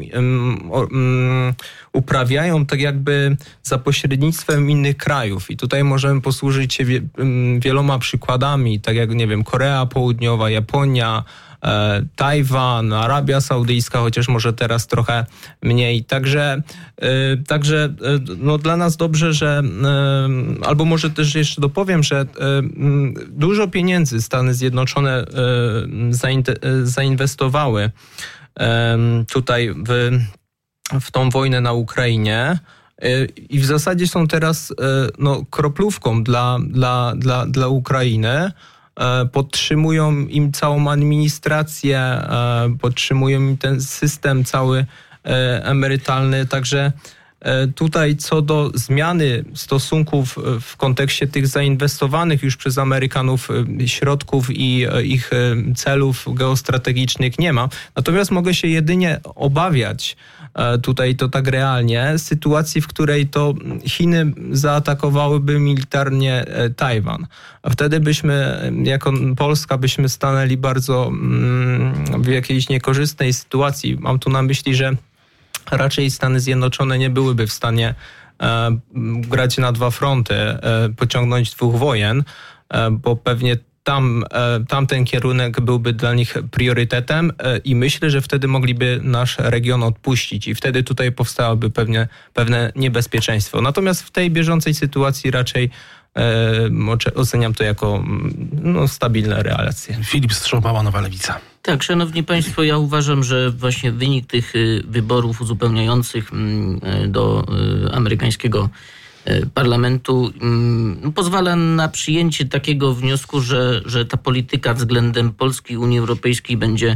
uprawiają tak jakby za pośrednictwem innych krajów. I tutaj możemy posłużyć się wieloma przykładami, tak jak, nie wiem, Korea Południowa, Japonia, Tajwan, Arabia Saudyjska, chociaż może teraz trochę mniej. Także, także no dla nas dobrze, że albo może też jeszcze dopowiem, że dużo pieniędzy Stany Zjednoczone zainwestowały tutaj w, w tą wojnę na Ukrainie. I w zasadzie są teraz no, kroplówką dla, dla, dla, dla Ukrainy. Podtrzymują im całą administrację, podtrzymują im ten system cały emerytalny. Także tutaj co do zmiany stosunków w kontekście tych zainwestowanych już przez Amerykanów środków i ich celów geostrategicznych nie ma. Natomiast mogę się jedynie obawiać, tutaj to tak realnie, sytuacji, w której to Chiny zaatakowałyby militarnie Tajwan. A wtedy byśmy, jako Polska, byśmy stanęli bardzo w jakiejś niekorzystnej sytuacji. Mam tu na myśli, że raczej Stany Zjednoczone nie byłyby w stanie e, grać na dwa fronty, e, pociągnąć dwóch wojen, e, bo pewnie tam, e, tamten kierunek byłby dla nich priorytetem e, i myślę, że wtedy mogliby nasz region odpuścić i wtedy tutaj powstałoby pewnie, pewne niebezpieczeństwo. Natomiast w tej bieżącej sytuacji raczej oceniam to jako no, stabilne relacje. Filip Strzobała, Nowa Lewica. Tak, szanowni państwo, ja uważam, że właśnie wynik tych wyborów uzupełniających do amerykańskiego parlamentu pozwala na przyjęcie takiego wniosku, że, że ta polityka względem Polski i Unii Europejskiej będzie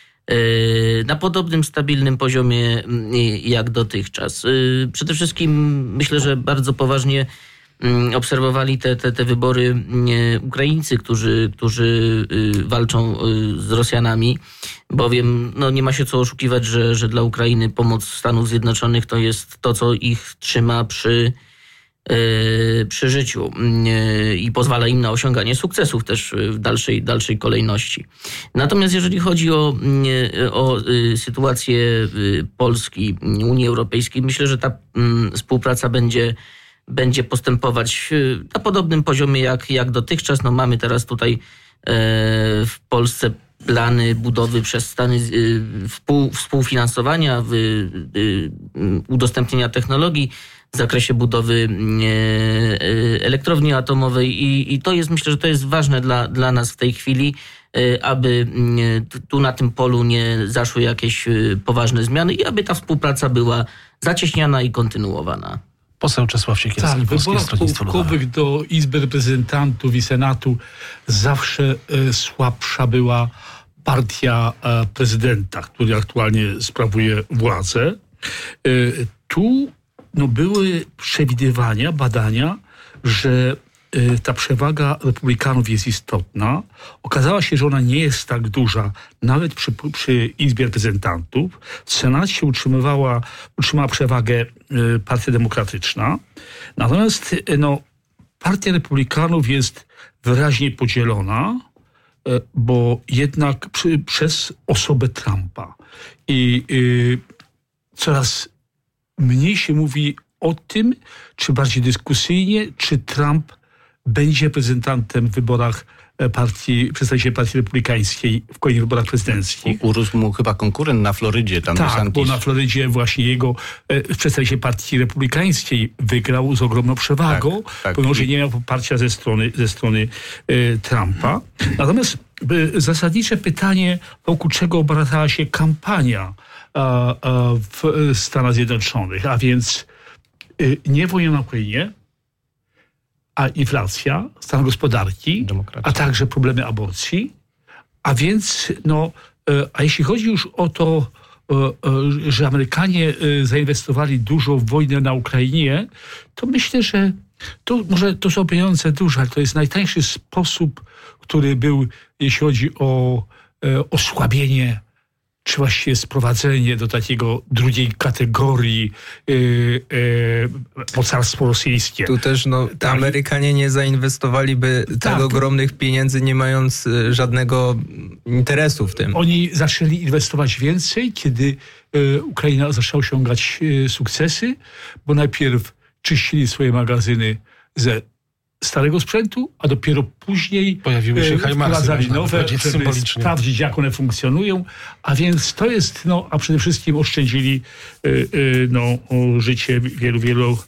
na podobnym, stabilnym poziomie jak dotychczas. Przede wszystkim myślę, że bardzo poważnie obserwowali te, te, te wybory Ukraińcy, którzy, którzy walczą z Rosjanami, bowiem no, nie ma się co oszukiwać, że, że dla Ukrainy pomoc Stanów Zjednoczonych to jest to, co ich trzyma przy, przy życiu i pozwala im na osiąganie sukcesów też w dalszej, dalszej kolejności. Natomiast jeżeli chodzi o, o sytuację Polski, Unii Europejskiej, myślę, że ta współpraca będzie będzie postępować na podobnym poziomie jak, jak dotychczas. No mamy teraz tutaj e, w Polsce plany budowy przez Stany e, współ, współfinansowania, w, e, udostępnienia technologii w zakresie budowy e, elektrowni atomowej i, i to jest, myślę, że to jest ważne dla, dla nas w tej chwili, e, aby e, tu na tym polu nie zaszły jakieś e, poważne zmiany i aby ta współpraca była zacieśniana i kontynuowana. Poseł Czesław Siekierski, Tak, w Polskie wyborach Stronnictwo Ludowe. połówkowych do Izby Reprezentantów i Senatu zawsze e, słabsza była partia e, prezydenta, który aktualnie sprawuje władzę. E, tu no, były przewidywania, badania, że e, ta przewaga republikanów jest istotna. Okazało się, że ona nie jest tak duża, nawet przy, przy Izbie Reprezentantów. W Senacie utrzymywała, utrzymała przewagę e, Partia Demokratyczna. Natomiast e, no, Partia Republikanów jest wyraźnie podzielona, e, bo jednak przy, przez osobę Trumpa. I e, coraz mniej się mówi o tym, czy bardziej dyskusyjnie, czy Trump będzie reprezentantem w wyborach partii, przedstawiciel Partii Republikańskiej w kolejnych wyborach prezydenckich. Urósł mu chyba konkurent na Florydzie. Tam tak, DeSantis. bo na Florydzie właśnie jego e, przedstawiciel Partii Republikańskiej wygrał z ogromną przewagą, tak, tak. pomimo że nie miał poparcia ze strony, ze strony e, Trumpa. Natomiast e, zasadnicze pytanie, wokół czego obracała się kampania e, e, w Stanach Zjednoczonych, a więc e, nie wojna na Ukrainie, a inflacja, stan gospodarki, Demokracja. a także problemy aborcji. A więc, no, a jeśli chodzi już o to, że Amerykanie zainwestowali dużo w wojnę na Ukrainie, to myślę, że to może to są pieniądze duże, ale to jest najtańszy sposób, który był, jeśli chodzi o osłabienie czy właściwie sprowadzenie do takiego drugiej kategorii yy, yy, mocarstwo rosyjskie. Tu też no, tak. Amerykanie nie zainwestowaliby tak, tak ogromnych pieniędzy, nie mając y, żadnego interesu w tym. Oni zaczęli inwestować więcej, kiedy y, Ukraina zaczęła osiągać y, sukcesy, bo najpierw czyścili swoje magazyny ze starego sprzętu, a dopiero później pojawiły się wprowadzali nowe, żeby sprawdzić, jak one funkcjonują. A więc to jest, no, a przede wszystkim oszczędzili y, y, no, życie wielu, wielu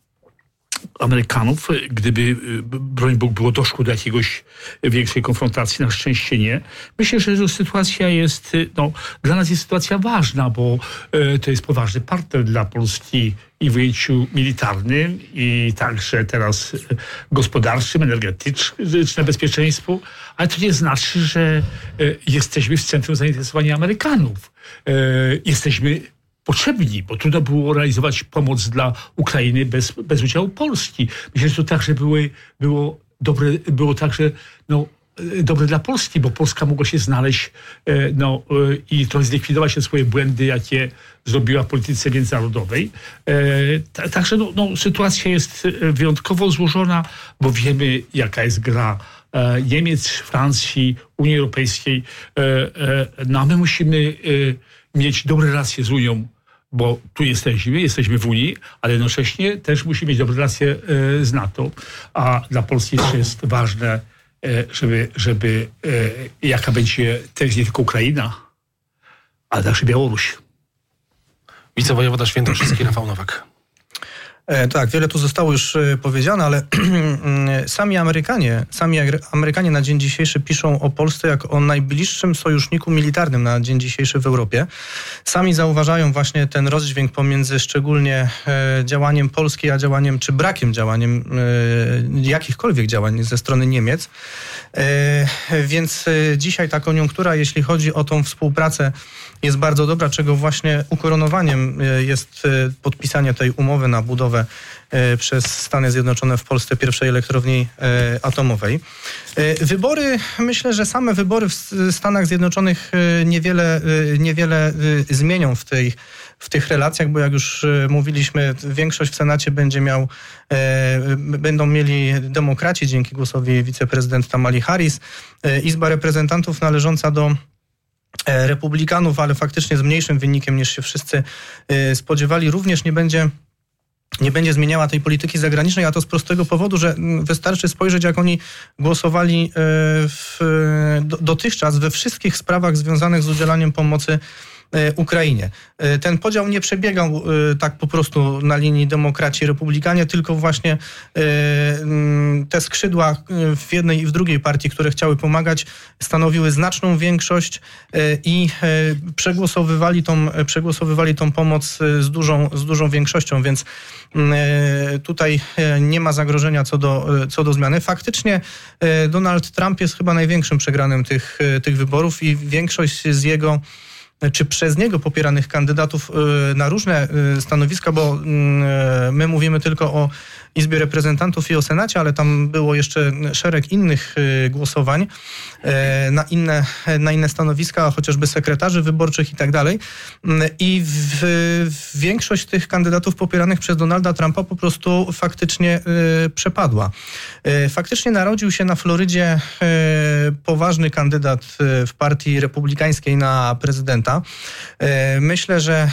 Amerykanów, gdyby, broń Bóg, było doszło do jakiegoś większej konfrontacji, na szczęście nie. Myślę, że to sytuacja jest, no, dla nas jest sytuacja ważna, bo e, to jest poważny partner dla Polski i w ujęciu militarnym, i także teraz gospodarczym, energetyczne bezpieczeństwo, ale to nie znaczy, że e, jesteśmy w centrum zainteresowania Amerykanów. E, jesteśmy potrzebni, bo trudno było realizować pomoc dla Ukrainy bez, bez udziału Polski. Myślę, że to także były, było dobre, było także no, dobre dla Polski, bo Polska mogła się znaleźć no, i trochę zlikwidować te swoje błędy, jakie zrobiła w polityce międzynarodowej. Także no, no, sytuacja jest wyjątkowo złożona, bo wiemy, jaka jest gra Niemiec, Francji, Unii Europejskiej. No a my musimy mieć dobre relacje z Unią, bo tu jesteśmy, jesteśmy w Unii, ale jednocześnie też musimy mieć dobre relacje z NATO, a dla Polski też jest ważne, żeby, żeby jaka będzie też nie tylko Ukraina, ale także Białoruś. Wicewojewoda świętokrzyski Rafał Nowak. E, tak, wiele tu zostało już e, powiedziane, ale sami Amerykanie, sami Amerykanie na dzień dzisiejszy piszą o Polsce jak o najbliższym sojuszniku militarnym na dzień dzisiejszy w Europie. Sami zauważają właśnie ten rozdźwięk pomiędzy szczególnie e, działaniem Polski, a działaniem, czy brakiem działaniem, e, jakichkolwiek działań ze strony Niemiec. E, więc e, dzisiaj ta koniunktura, jeśli chodzi o tą współpracę, jest bardzo dobra, czego właśnie ukoronowaniem jest podpisanie tej umowy na budowę przez Stany Zjednoczone w Polsce pierwszej elektrowni atomowej. Wybory, myślę, że same wybory w Stanach Zjednoczonych niewiele, niewiele zmienią w tej, w tych relacjach, bo jak już mówiliśmy, większość w Senacie będzie miał, będą mieli demokraci dzięki głosowi wiceprezydent Kamali Harris. Izba Reprezentantów należąca do Republikanów, ale faktycznie z mniejszym wynikiem niż się wszyscy spodziewali, również nie będzie, nie będzie zmieniała tej polityki zagranicznej, a to z prostego powodu, że wystarczy spojrzeć, jak oni głosowali w, dotychczas we wszystkich sprawach związanych z udzielaniem pomocy Ukrainie. Ten podział nie przebiegał tak po prostu na linii demokraci republikanie, tylko właśnie te skrzydła w jednej i w drugiej partii, które chciały pomagać, stanowiły znaczną większość i przegłosowywali tą, przegłosowywali tą pomoc z dużą, z dużą większością, więc tutaj nie ma zagrożenia co do, co do zmiany. Faktycznie Donald Trump jest chyba największym przegranym tych, tych wyborów i większość z jego czy przez niego popieranych kandydatów na różne stanowiska, bo my mówimy tylko o Izbie Reprezentantów i o Senacie, ale tam było jeszcze szereg innych głosowań na inne, na inne stanowiska, chociażby sekretarzy wyborczych i tak dalej. I w, w większość tych kandydatów popieranych przez Donalda Trumpa po prostu faktycznie przepadła. Faktycznie narodził się na Florydzie poważny kandydat w partii republikańskiej na prezydenta. Myślę, że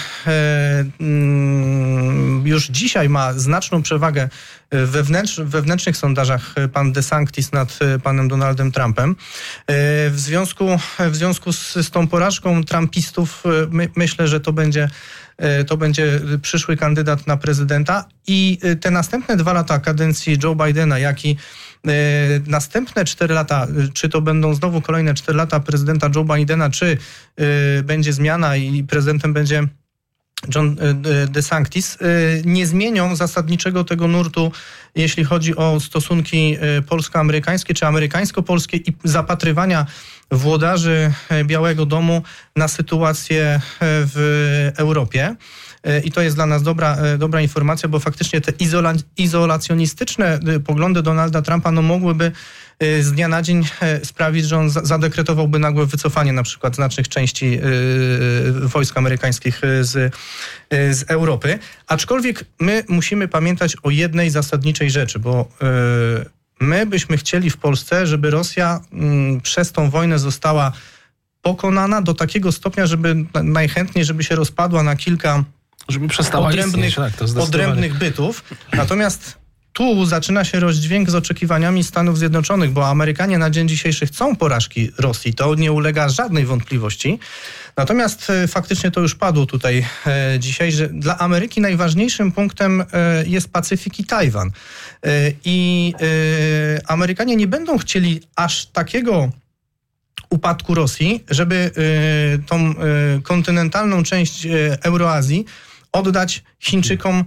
już dzisiaj ma znaczną przewagę Wewnętrz, w wewnętrznych sondażach pan DeSantis nad panem Donaldem Trumpem. W związku, w związku z, z tą porażką trumpistów my, myślę, że to będzie, to będzie przyszły kandydat na prezydenta i te następne dwa lata kadencji Joe Bidena, jak i następne cztery lata, czy to będą znowu kolejne cztery lata prezydenta Joe Bidena, czy będzie zmiana i prezydentem będzie John DeSantis, nie zmienią zasadniczego tego nurtu, jeśli chodzi o stosunki polsko-amerykańskie czy amerykańsko-polskie i zapatrywania włodarzy Białego Domu na sytuację w Europie. I to jest dla nas dobra, dobra informacja, bo faktycznie te izola- izolacjonistyczne poglądy Donalda Trumpa no mogłyby z dnia na dzień sprawić, że on zadekretowałby nagłe wycofanie na przykład znacznych części wojsk amerykańskich z, z Europy. Aczkolwiek my musimy pamiętać o jednej zasadniczej rzeczy, bo my byśmy chcieli w Polsce, żeby Rosja przez tą wojnę została pokonana do takiego stopnia, żeby najchętniej, żeby się rozpadła na kilka żeby przestała odrębnych, istnieć, tak, to odrębnych bytów. Natomiast tu zaczyna się rozdźwięk z oczekiwaniami Stanów Zjednoczonych, bo Amerykanie na dzień dzisiejszy chcą porażki Rosji. To nie ulega żadnej wątpliwości. Natomiast e, faktycznie to już padło tutaj e, dzisiaj, że dla Ameryki najważniejszym punktem e, jest Pacyfik i Tajwan. E, I e, Amerykanie nie będą chcieli aż takiego upadku Rosji, żeby e, tą e, kontynentalną część e, Euroazji oddać Chińczykom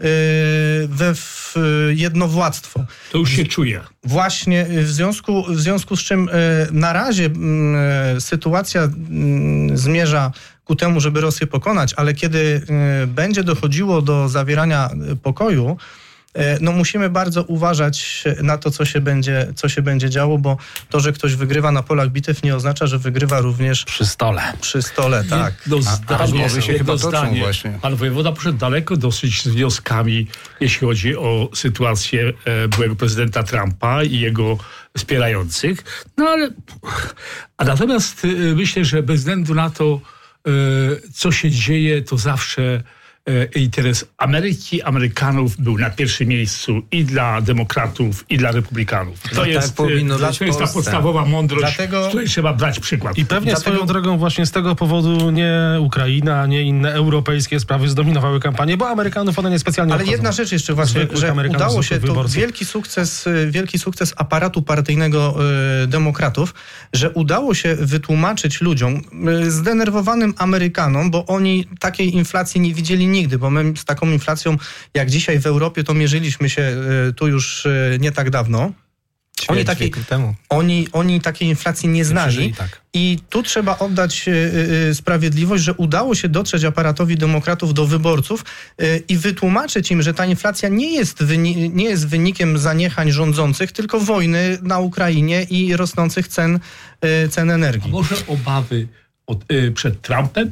we w jednowładztwo. To już się czuje. Właśnie w związku, w związku z czym na razie sytuacja zmierza ku temu, żeby Rosję pokonać, ale kiedy będzie dochodziło do zawierania pokoju, no musimy bardzo uważać na to, co się będzie, co się będzie działo, bo to, że ktoś wygrywa na polach bitew, nie oznacza, że wygrywa również przy stole. Przy stole, tak. Jedno zdanie, się jedno chyba zdanie. Właśnie. Pan wojewoda poszedł daleko dosyć z wnioskami, jeśli chodzi o sytuację e, byłego prezydenta Trumpa i jego wspierających. No ale, a natomiast e, myślę, że bez względu na to, e, co się dzieje, to zawsze interes Ameryki, Amerykanów był na pierwszym miejscu i dla demokratów, i dla republikanów. To, no jest, tak powinno to być jest ta podstawowa mądrość, Dlatego... z której trzeba brać przykład. I pewnie Dlatego... swoją drogą właśnie z tego powodu nie Ukraina, a nie inne europejskie sprawy zdominowały kampanię, bo Amerykanów one niespecjalnie Ale obchodzą. jedna rzecz jeszcze właśnie, Zwykłych że Amerykanów, udało się, zwykłych to wyborców. wielki sukces, wielki sukces aparatu partyjnego y, demokratów, że udało się wytłumaczyć ludziom, y, zdenerwowanym Amerykanom, bo oni takiej inflacji nie widzieli nigdy, bo my z taką inflacją jak dzisiaj w Europie to mierzyliśmy się y, tu już y, nie tak dawno. Oni takiej, temu. oni, oni takiej inflacji nie znali tak. i tu trzeba oddać y, y, sprawiedliwość, że udało się dotrzeć aparatowi demokratów do wyborców y, i wytłumaczyć im, że ta inflacja nie jest, wyni- nie jest wynikiem zaniechań rządzących, tylko wojny na Ukrainie i rosnących cen, y, cen energii. A może obawy od, y, przed Trumpem?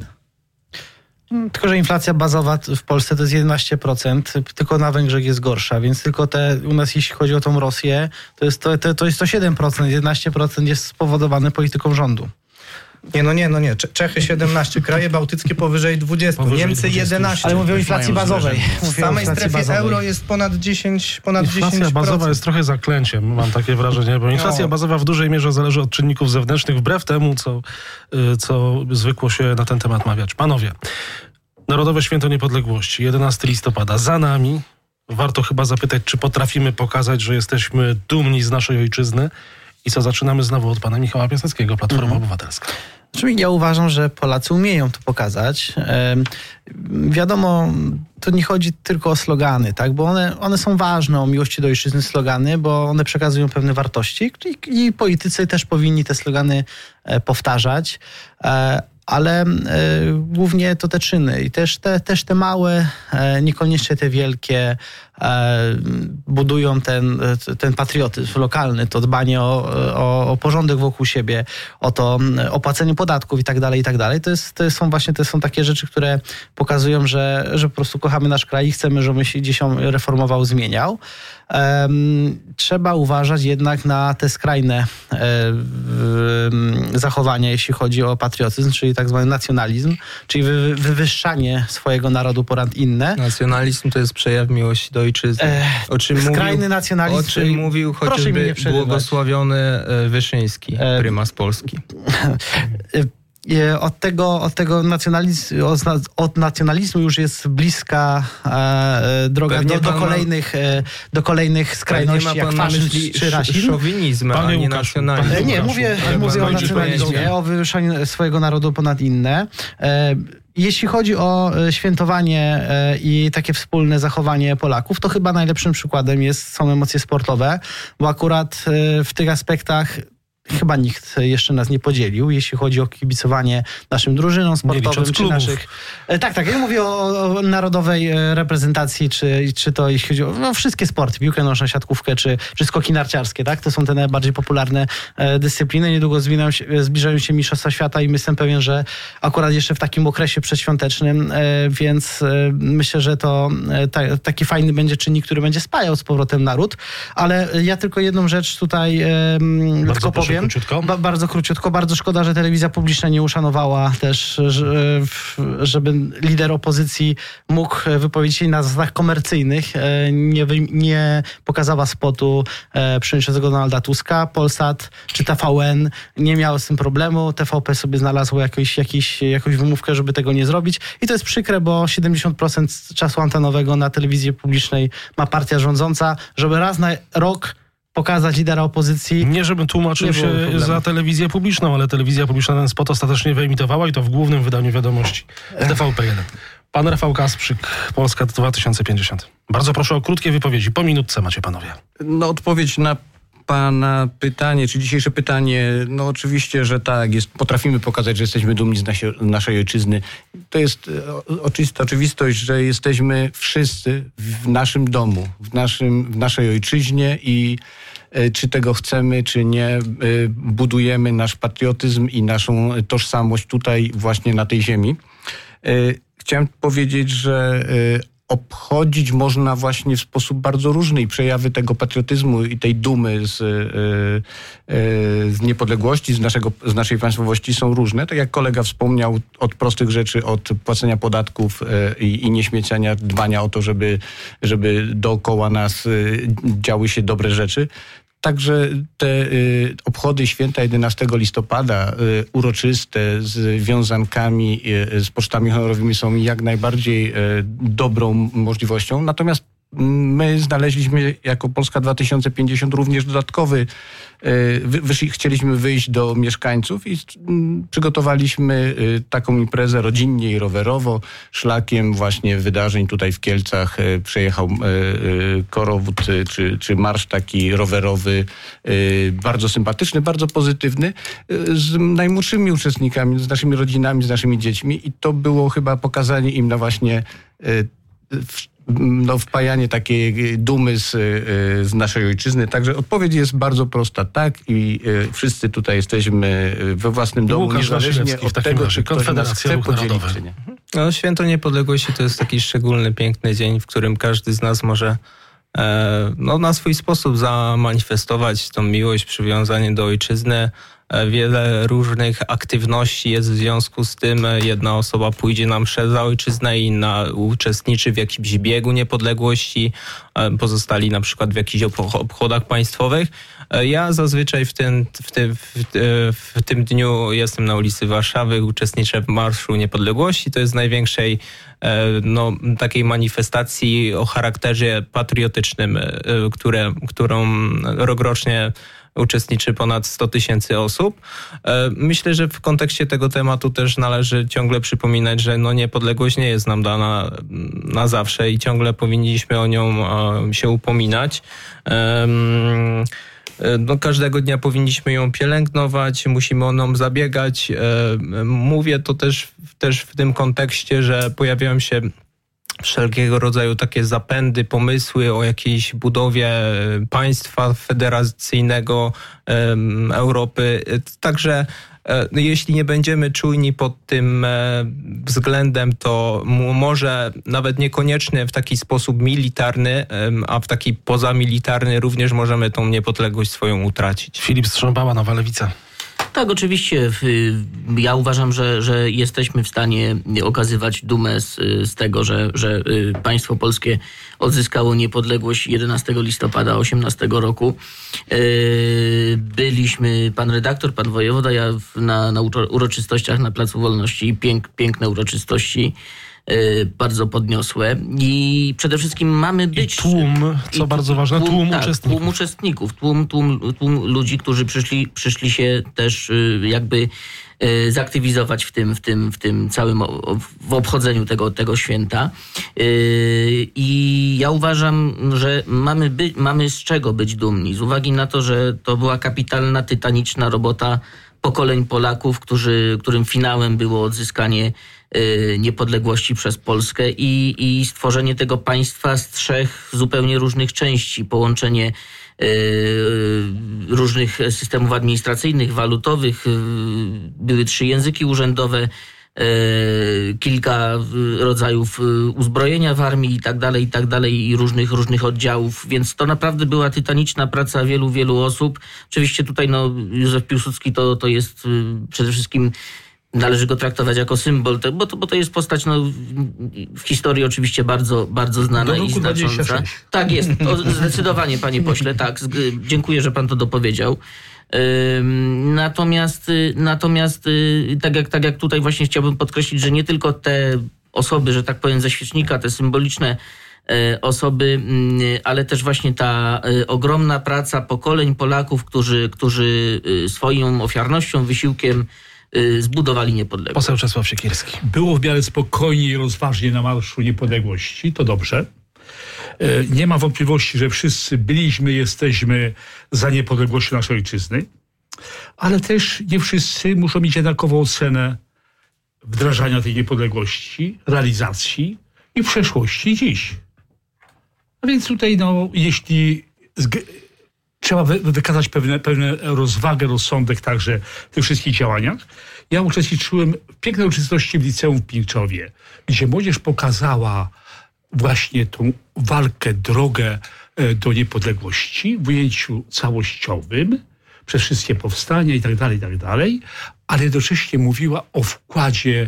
Tylko, że inflacja bazowa w Polsce to jest jedenaście procent, tylko na Węgrzech jest gorsza, więc tylko te, u nas jeśli chodzi o tą Rosję, to jest to, to, to jest to siedem procent, jedenaście procent jest spowodowane polityką rządu. Nie, no nie, no nie. Czechy siedemnaście, kraje bałtyckie powyżej dwadzieścia, Powyżej Niemcy dwadzieścia. jedenaście. Ale mówię o inflacji mają bazowej. zwierzę. W Mówię o samej inflacji strefie bazowej. euro jest ponad dziesięć, ponad dziesięć procent. Inflacja bazowa jest trochę zaklęciem, mam takie wrażenie, bo inflacja No. bazowa w dużej mierze zależy od czynników zewnętrznych, wbrew temu, co, y, co zwykło się na ten temat mawiać. Panowie, Narodowe Święto Niepodległości, jedenastego listopada, za nami. Warto chyba zapytać, czy potrafimy pokazać, że jesteśmy dumni z naszej ojczyzny. I co, zaczynamy znowu od pana Michała Piaseckiego, Platforma Mhm. Obywatelska. Znaczy, ja uważam, że Polacy umieją to pokazać. Ehm, wiadomo, to nie chodzi tylko o slogany, tak? Bo one, one są ważne, o miłości do ojczyzny slogany, bo one przekazują pewne wartości i, i politycy też powinni te slogany e, powtarzać. E, ale e, głównie to te czyny i też te, też te małe, e, niekoniecznie te wielkie, e, budują ten, ten patriotyzm lokalny, to dbanie o, o, o porządek wokół siebie, o to o płacenie podatków i tak dalej, i tak dalej. To, jest, to są właśnie to są takie rzeczy, które pokazują, że, że po prostu kochamy nasz kraj i chcemy, żeby się gdzieś on reformował, zmieniał. Um, trzeba uważać jednak na te skrajne um, zachowania, jeśli chodzi o patriotyzm, czyli tak zwany nacjonalizm, czyli wy, wywyższanie swojego narodu ponad inne. Nacjonalizm to jest przejaw miłości do ojczyzny. E, o czym skrajny mówił, nacjonalizm, o czym czyli- mówił proszę mi chociażby nie przerywać. błogosławiony e, Wyszyński, E, prymas Polski. E, Od tego, od tego nacjonalizmu, od nacjonalizmu już jest bliska e, droga Pewnie do, do, pan ma- kolejnych, e, do kolejnych skrajności, Ma jak pan na faszyzm myśli czy rasizm. szowinizm, a Panie nie Łukaszu, nacjonalizm. panie E, Nie, Łukaszu, mówię, ale mówię o pan kończy nacjonalizmie, swoje o wywyższaniu swojego narodu ponad inne. E, Jeśli chodzi o e, świętowanie e, i takie wspólne zachowanie Polaków, to chyba najlepszym przykładem jest, są emocje sportowe, bo akurat e, w tych aspektach chyba nikt jeszcze nas nie podzielił, jeśli chodzi o kibicowanie naszym drużynom sportowym, licząc czy klubów. naszych... E, Tak, tak, ja mówię o, o narodowej e, reprezentacji, czy, czy to jeśli chodzi o no, wszystkie sporty, piłkę nożną, siatkówkę, czy, czy skoki narciarskie, tak? To są te najbardziej popularne e, dyscypliny. Niedługo zbliżają się, zbliżają się Mistrzostwa Świata i jestem pewien, że akurat jeszcze w takim okresie przedświątecznym, e, więc e, myślę, że to e, ta, taki fajny będzie czynnik, który będzie spajał z powrotem naród, ale ja tylko jedną rzecz tutaj e, tylko proszę, powiem. króciutko. Ba- bardzo króciutko. Bardzo szkoda, że telewizja publiczna nie uszanowała też, że, w- żeby lider opozycji mógł wypowiedzieć się na zasadach komercyjnych. E, Nie, wy- nie pokazała spotu e, przewodniczącego Donalda Tuska. Polsat czy T V N nie miało z tym problemu. T V P sobie znalazło jakąś, jakiś, jakąś wymówkę, żeby tego nie zrobić. I to jest przykre, bo siedemdziesiąt procent czasu antenowego na telewizji publicznej ma partia rządząca, żeby raz na rok pokazać lidera opozycji. Nie, żebym tłumaczył Nie było się problemu. za telewizję publiczną, ale telewizja publiczna ten spot ostatecznie wyemitowała i to w głównym wydaniu wiadomości w T V P jeden. Pan Rafał Kasprzyk, Polska dwa tysiące pięćdziesiąt. Bardzo proszę o krótkie wypowiedzi. Po minutce macie panowie. No odpowiedź na pana pytanie, czy dzisiejsze pytanie, no oczywiście, że tak, jest, potrafimy pokazać, że jesteśmy dumni z nasie, naszej ojczyzny. To jest e, oczywista oczywistość, że jesteśmy wszyscy w naszym domu, w, naszym, w naszej ojczyźnie i e, czy tego chcemy, czy nie, e, budujemy nasz patriotyzm i naszą tożsamość tutaj właśnie na tej ziemi. E, Chciałem powiedzieć, że obchodzić można właśnie w sposób bardzo różny i przejawy tego patriotyzmu i tej dumy z, z niepodległości, z, naszego, z naszej państwowości są różne. Tak jak kolega wspomniał, od prostych rzeczy, od płacenia podatków i, i nieśmiecania, dbania o to, żeby, żeby dookoła nas działy się dobre rzeczy. Także te y, obchody święta jedenastego listopada, y, uroczyste, z wiązankami, y, z pocztami honorowymi są jak najbardziej y, dobrą możliwością. Natomiast my znaleźliśmy jako Polska dwa tysiące pięćdziesiąt również dodatkowy, wy, wyszli, chcieliśmy wyjść do mieszkańców i mm, przygotowaliśmy y, taką imprezę rodzinnie i rowerowo. Szlakiem właśnie wydarzeń tutaj w Kielcach y, przejechał y, y, korowód y, czy, czy marsz taki rowerowy, y, bardzo sympatyczny, bardzo pozytywny, y, z najmłodszymi uczestnikami, z naszymi rodzinami, z naszymi dziećmi i to było chyba pokazanie im na właśnie y, w, no, wpajanie takiej dumy z, z naszej ojczyzny. Także odpowiedź jest bardzo prosta, tak i y, wszyscy tutaj jesteśmy we własnym domu, Łukasz niezależnie od tego, czy ktoś nas chce podzielić, czy nie. No, Święto Niepodległości to jest taki szczególny, piękny dzień, w którym każdy z nas może e, no, na swój sposób zamanifestować tą miłość, przywiązanie do ojczyzny. Wiele różnych aktywności jest w związku z tym. Jedna osoba pójdzie na mszę za ojczyznę, inna uczestniczy w jakimś biegu niepodległości, pozostali na przykład w jakichś obchodach państwowych. Ja zazwyczaj w tym, w tym, w tym dniu jestem na ulicy Warszawy, uczestniczę w Marszu Niepodległości. To jest największej no, takiej manifestacji o charakterze patriotycznym, które, którą rokrocznie uczestniczy ponad sto tysięcy osób. Myślę, że w kontekście tego tematu też należy ciągle przypominać, że no niepodległość nie jest nam dana na zawsze i ciągle powinniśmy o nią się upominać. No, każdego dnia powinniśmy ją pielęgnować, musimy o nią zabiegać. Mówię to też, też w tym kontekście, że pojawiają się wszelkiego rodzaju takie zapędy, pomysły o jakiejś budowie państwa federacyjnego Europy. Także jeśli nie będziemy czujni pod tym względem, to może nawet niekoniecznie w taki sposób militarny, a w taki pozamilitarny również możemy tą niepodległość swoją utracić. Filip Strzębała, Nowa Lewica. Tak, oczywiście. Ja uważam, że, że jesteśmy w stanie okazywać dumę z, z tego, że, że państwo polskie odzyskało niepodległość jedenastego listopada osiemnastego roku. Byliśmy, pan redaktor, pan wojewoda, ja na, na uroczystościach na Placu Wolności, pięk, piękne uroczystości, bardzo podniosłe i przede wszystkim mamy być... I tłum, co i bardzo ważne, tłum, tłum tak, uczestników. Tłum uczestników, tłum, tłum, tłum ludzi, którzy przyszli, przyszli się też jakby zaktywizować w tym, w tym, w tym całym w obchodzeniu tego, tego święta. I ja uważam, że mamy, by, mamy z czego być dumni, z uwagi na to, że to była kapitalna, tytaniczna robota pokoleń Polaków, którzy, którym finałem było odzyskanie niepodległości przez Polskę i, i stworzenie tego państwa z trzech zupełnie różnych części, połączenie y, różnych systemów administracyjnych, walutowych, y, były trzy języki urzędowe, y, kilka rodzajów uzbrojenia w armii i tak dalej, i tak dalej, i różnych, różnych oddziałów, więc to naprawdę była tytaniczna praca wielu, wielu osób. Oczywiście tutaj no, Józef Piłsudski to, to jest y, przede wszystkim należy go traktować jako symbol, bo to, bo to jest postać no, w historii oczywiście bardzo, bardzo znana i znacząca. Tak jest, to zdecydowanie, panie pośle, tak. Dziękuję, że pan to dopowiedział. Natomiast, natomiast tak, jak, tak jak tutaj właśnie chciałbym podkreślić, że nie tylko te osoby, że tak powiem, ze świecznika, te symboliczne osoby, ale też właśnie ta ogromna praca pokoleń Polaków, którzy, którzy swoją ofiarnością, wysiłkiem zbudowali niepodległość. Poseł Czesław Siekierski. Było w miarę spokojnie i rozważnie na Marszu Niepodległości, to dobrze. Nie ma wątpliwości, że wszyscy byliśmy, jesteśmy za niepodległością naszej ojczyzny, ale też nie wszyscy muszą mieć jednakową ocenę wdrażania tej niepodległości, realizacji i w przeszłości i dziś. A więc tutaj, no, jeśli zg- trzeba wy- wykazać pewne, pewne rozwagę, rozsądek także w tych wszystkich działaniach. Ja uczestniczyłem w pięknej uroczystości w liceum w Pińczowie, gdzie młodzież pokazała właśnie tą walkę, drogę do niepodległości w ujęciu całościowym, przez wszystkie powstania i tak dalej, i tak dalej, ale jednocześnie mówiła o wkładzie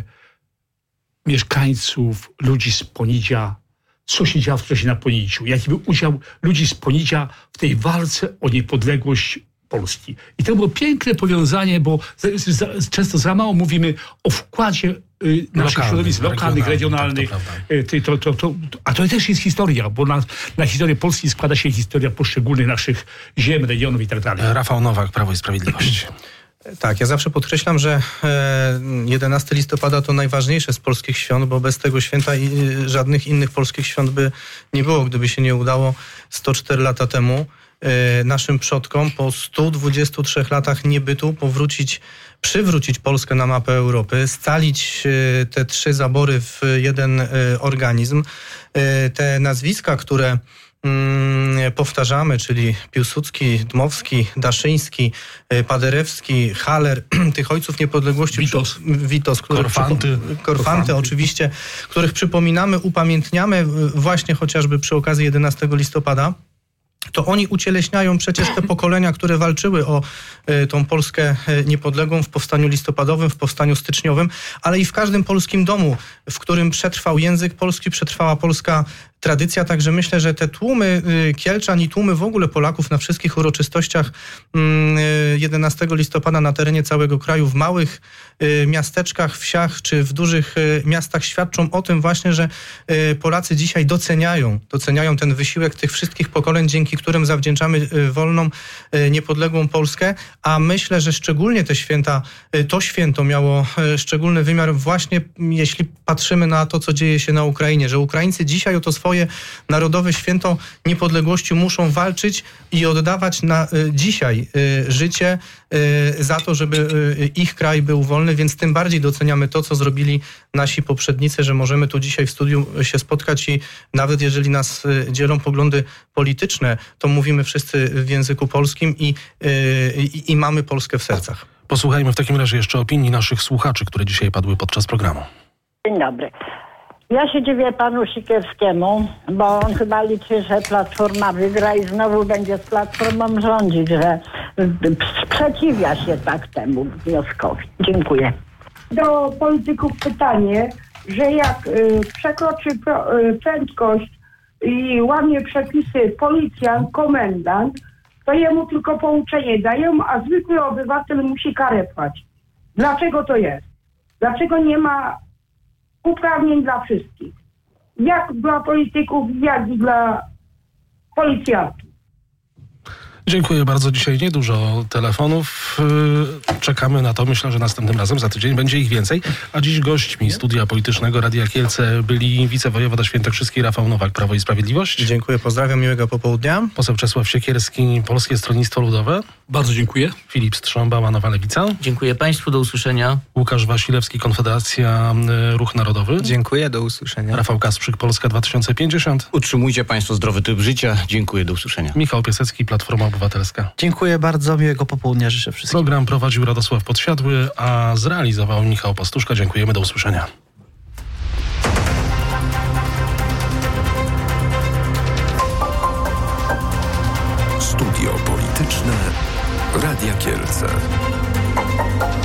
mieszkańców, ludzi z Ponidzia, co się działo w czasie na Poniciu, jaki był udział ludzi z Ponidzia w tej walce o niepodległość Polski. I to było piękne powiązanie, bo za, za, często za mało mówimy o wkładzie y, naszych środowisk lokalnych, regionalnych. Tak, to, to, to, to, a to też jest historia, bo na, na historię Polski składa się historia poszczególnych naszych ziem, regionów i tak dalej. Rafał Nowak, Prawo i Sprawiedliwość. Tak, ja zawsze podkreślam, że jedenastego listopada to najważniejsze z polskich świąt, bo bez tego święta i żadnych innych polskich świąt by nie było, gdyby się nie udało sto cztery lata temu naszym przodkom po stu dwudziestu trzech latach niebytu powrócić, przywrócić Polskę na mapę Europy, scalić te trzy zabory w jeden organizm. Te nazwiska, które powtarzamy, czyli Piłsudski, Dmowski, Daszyński, Paderewski, Haller, tych ojców niepodległości. Witos. Witos, Korfanty. Korfanty, Korfanty, oczywiście, których przypominamy, upamiętniamy właśnie chociażby przy okazji jedenastego listopada. To oni ucieleśniają przecież te pokolenia, które walczyły o y, tą Polskę y, niepodległą w powstaniu listopadowym, w powstaniu styczniowym, ale i w każdym polskim domu, w którym przetrwał język polski, przetrwała polska tradycja. Także myślę, że te tłumy y, Kielczan i tłumy w ogóle Polaków na wszystkich uroczystościach y, jedenastego listopada na terenie całego kraju, w małych y, miasteczkach, wsiach czy w dużych y, miastach świadczą o tym właśnie, że y, Polacy dzisiaj doceniają, doceniają ten wysiłek tych wszystkich pokoleń, dzięki którym zawdzięczamy wolną, niepodległą Polskę, a myślę, że szczególnie te święta, to święto miało szczególny wymiar właśnie jeśli patrzymy na to, co dzieje się na Ukrainie, że Ukraińcy dzisiaj o to swoje narodowe święto niepodległości muszą walczyć i oddawać na dzisiaj życie za to, żeby ich kraj był wolny, więc tym bardziej doceniamy to, co zrobili nasi poprzednicy, że możemy tu dzisiaj w studiu się spotkać i nawet jeżeli nas dzielą poglądy polityczne, to mówimy wszyscy w języku polskim i, i, i mamy Polskę w sercach. Posłuchajmy w takim razie jeszcze opinii naszych słuchaczy, które dzisiaj padły podczas programu. Dzień dobry. Ja się dziwię panu Siekierskiemu, bo on chyba liczy, że Platforma wygra i znowu będzie z Platformą rządzić, że sprzeciwia się tak temu wnioskowi. Dziękuję. Do polityków pytanie, że jak y, przekroczy pro, y, prędkość i łamie przepisy policjant, komendant, to jemu tylko pouczenie dają, a zwykły obywatel musi karę płacić. Dlaczego to jest? Dlaczego nie ma uprawnień dla wszystkich? Jak dla polityków, jak i dla policjantów. Dziękuję bardzo. Dzisiaj niedużo telefonów. Czekamy na to. Myślę, że następnym razem, za tydzień, będzie ich więcej. A dziś gośćmi Studia Politycznego Radia Kielce byli wicewojewoda świętokrzyski Rafał Nowak, Prawo i Sprawiedliwość. Dziękuję, pozdrawiam, miłego popołudnia. Poseł Czesław Siekierski, Polskie Stronnictwo Ludowe. Bardzo dziękuję. Filip Strząba, Nowa Lewica. Dziękuję Państwu, do usłyszenia. Łukasz Wasilewski, Konfederacja, Ruch Narodowy. Dziękuję, do usłyszenia. Rafał Kasprzyk, Polska dwa tysiące pięćdziesiąt. Utrzymujcie Państwo zdrowy tryb życia. Dziękuję, do usłyszenia. Michał Piasecki, Platforma Obywatelska. Dziękuję bardzo, miłego popołudnia życzę wszystkim. Program prowadził Radosław Podsiadły, a zrealizował Michał Pastuszka. Dziękujemy, do usłyszenia. Studio Polityczne Radia Kielce.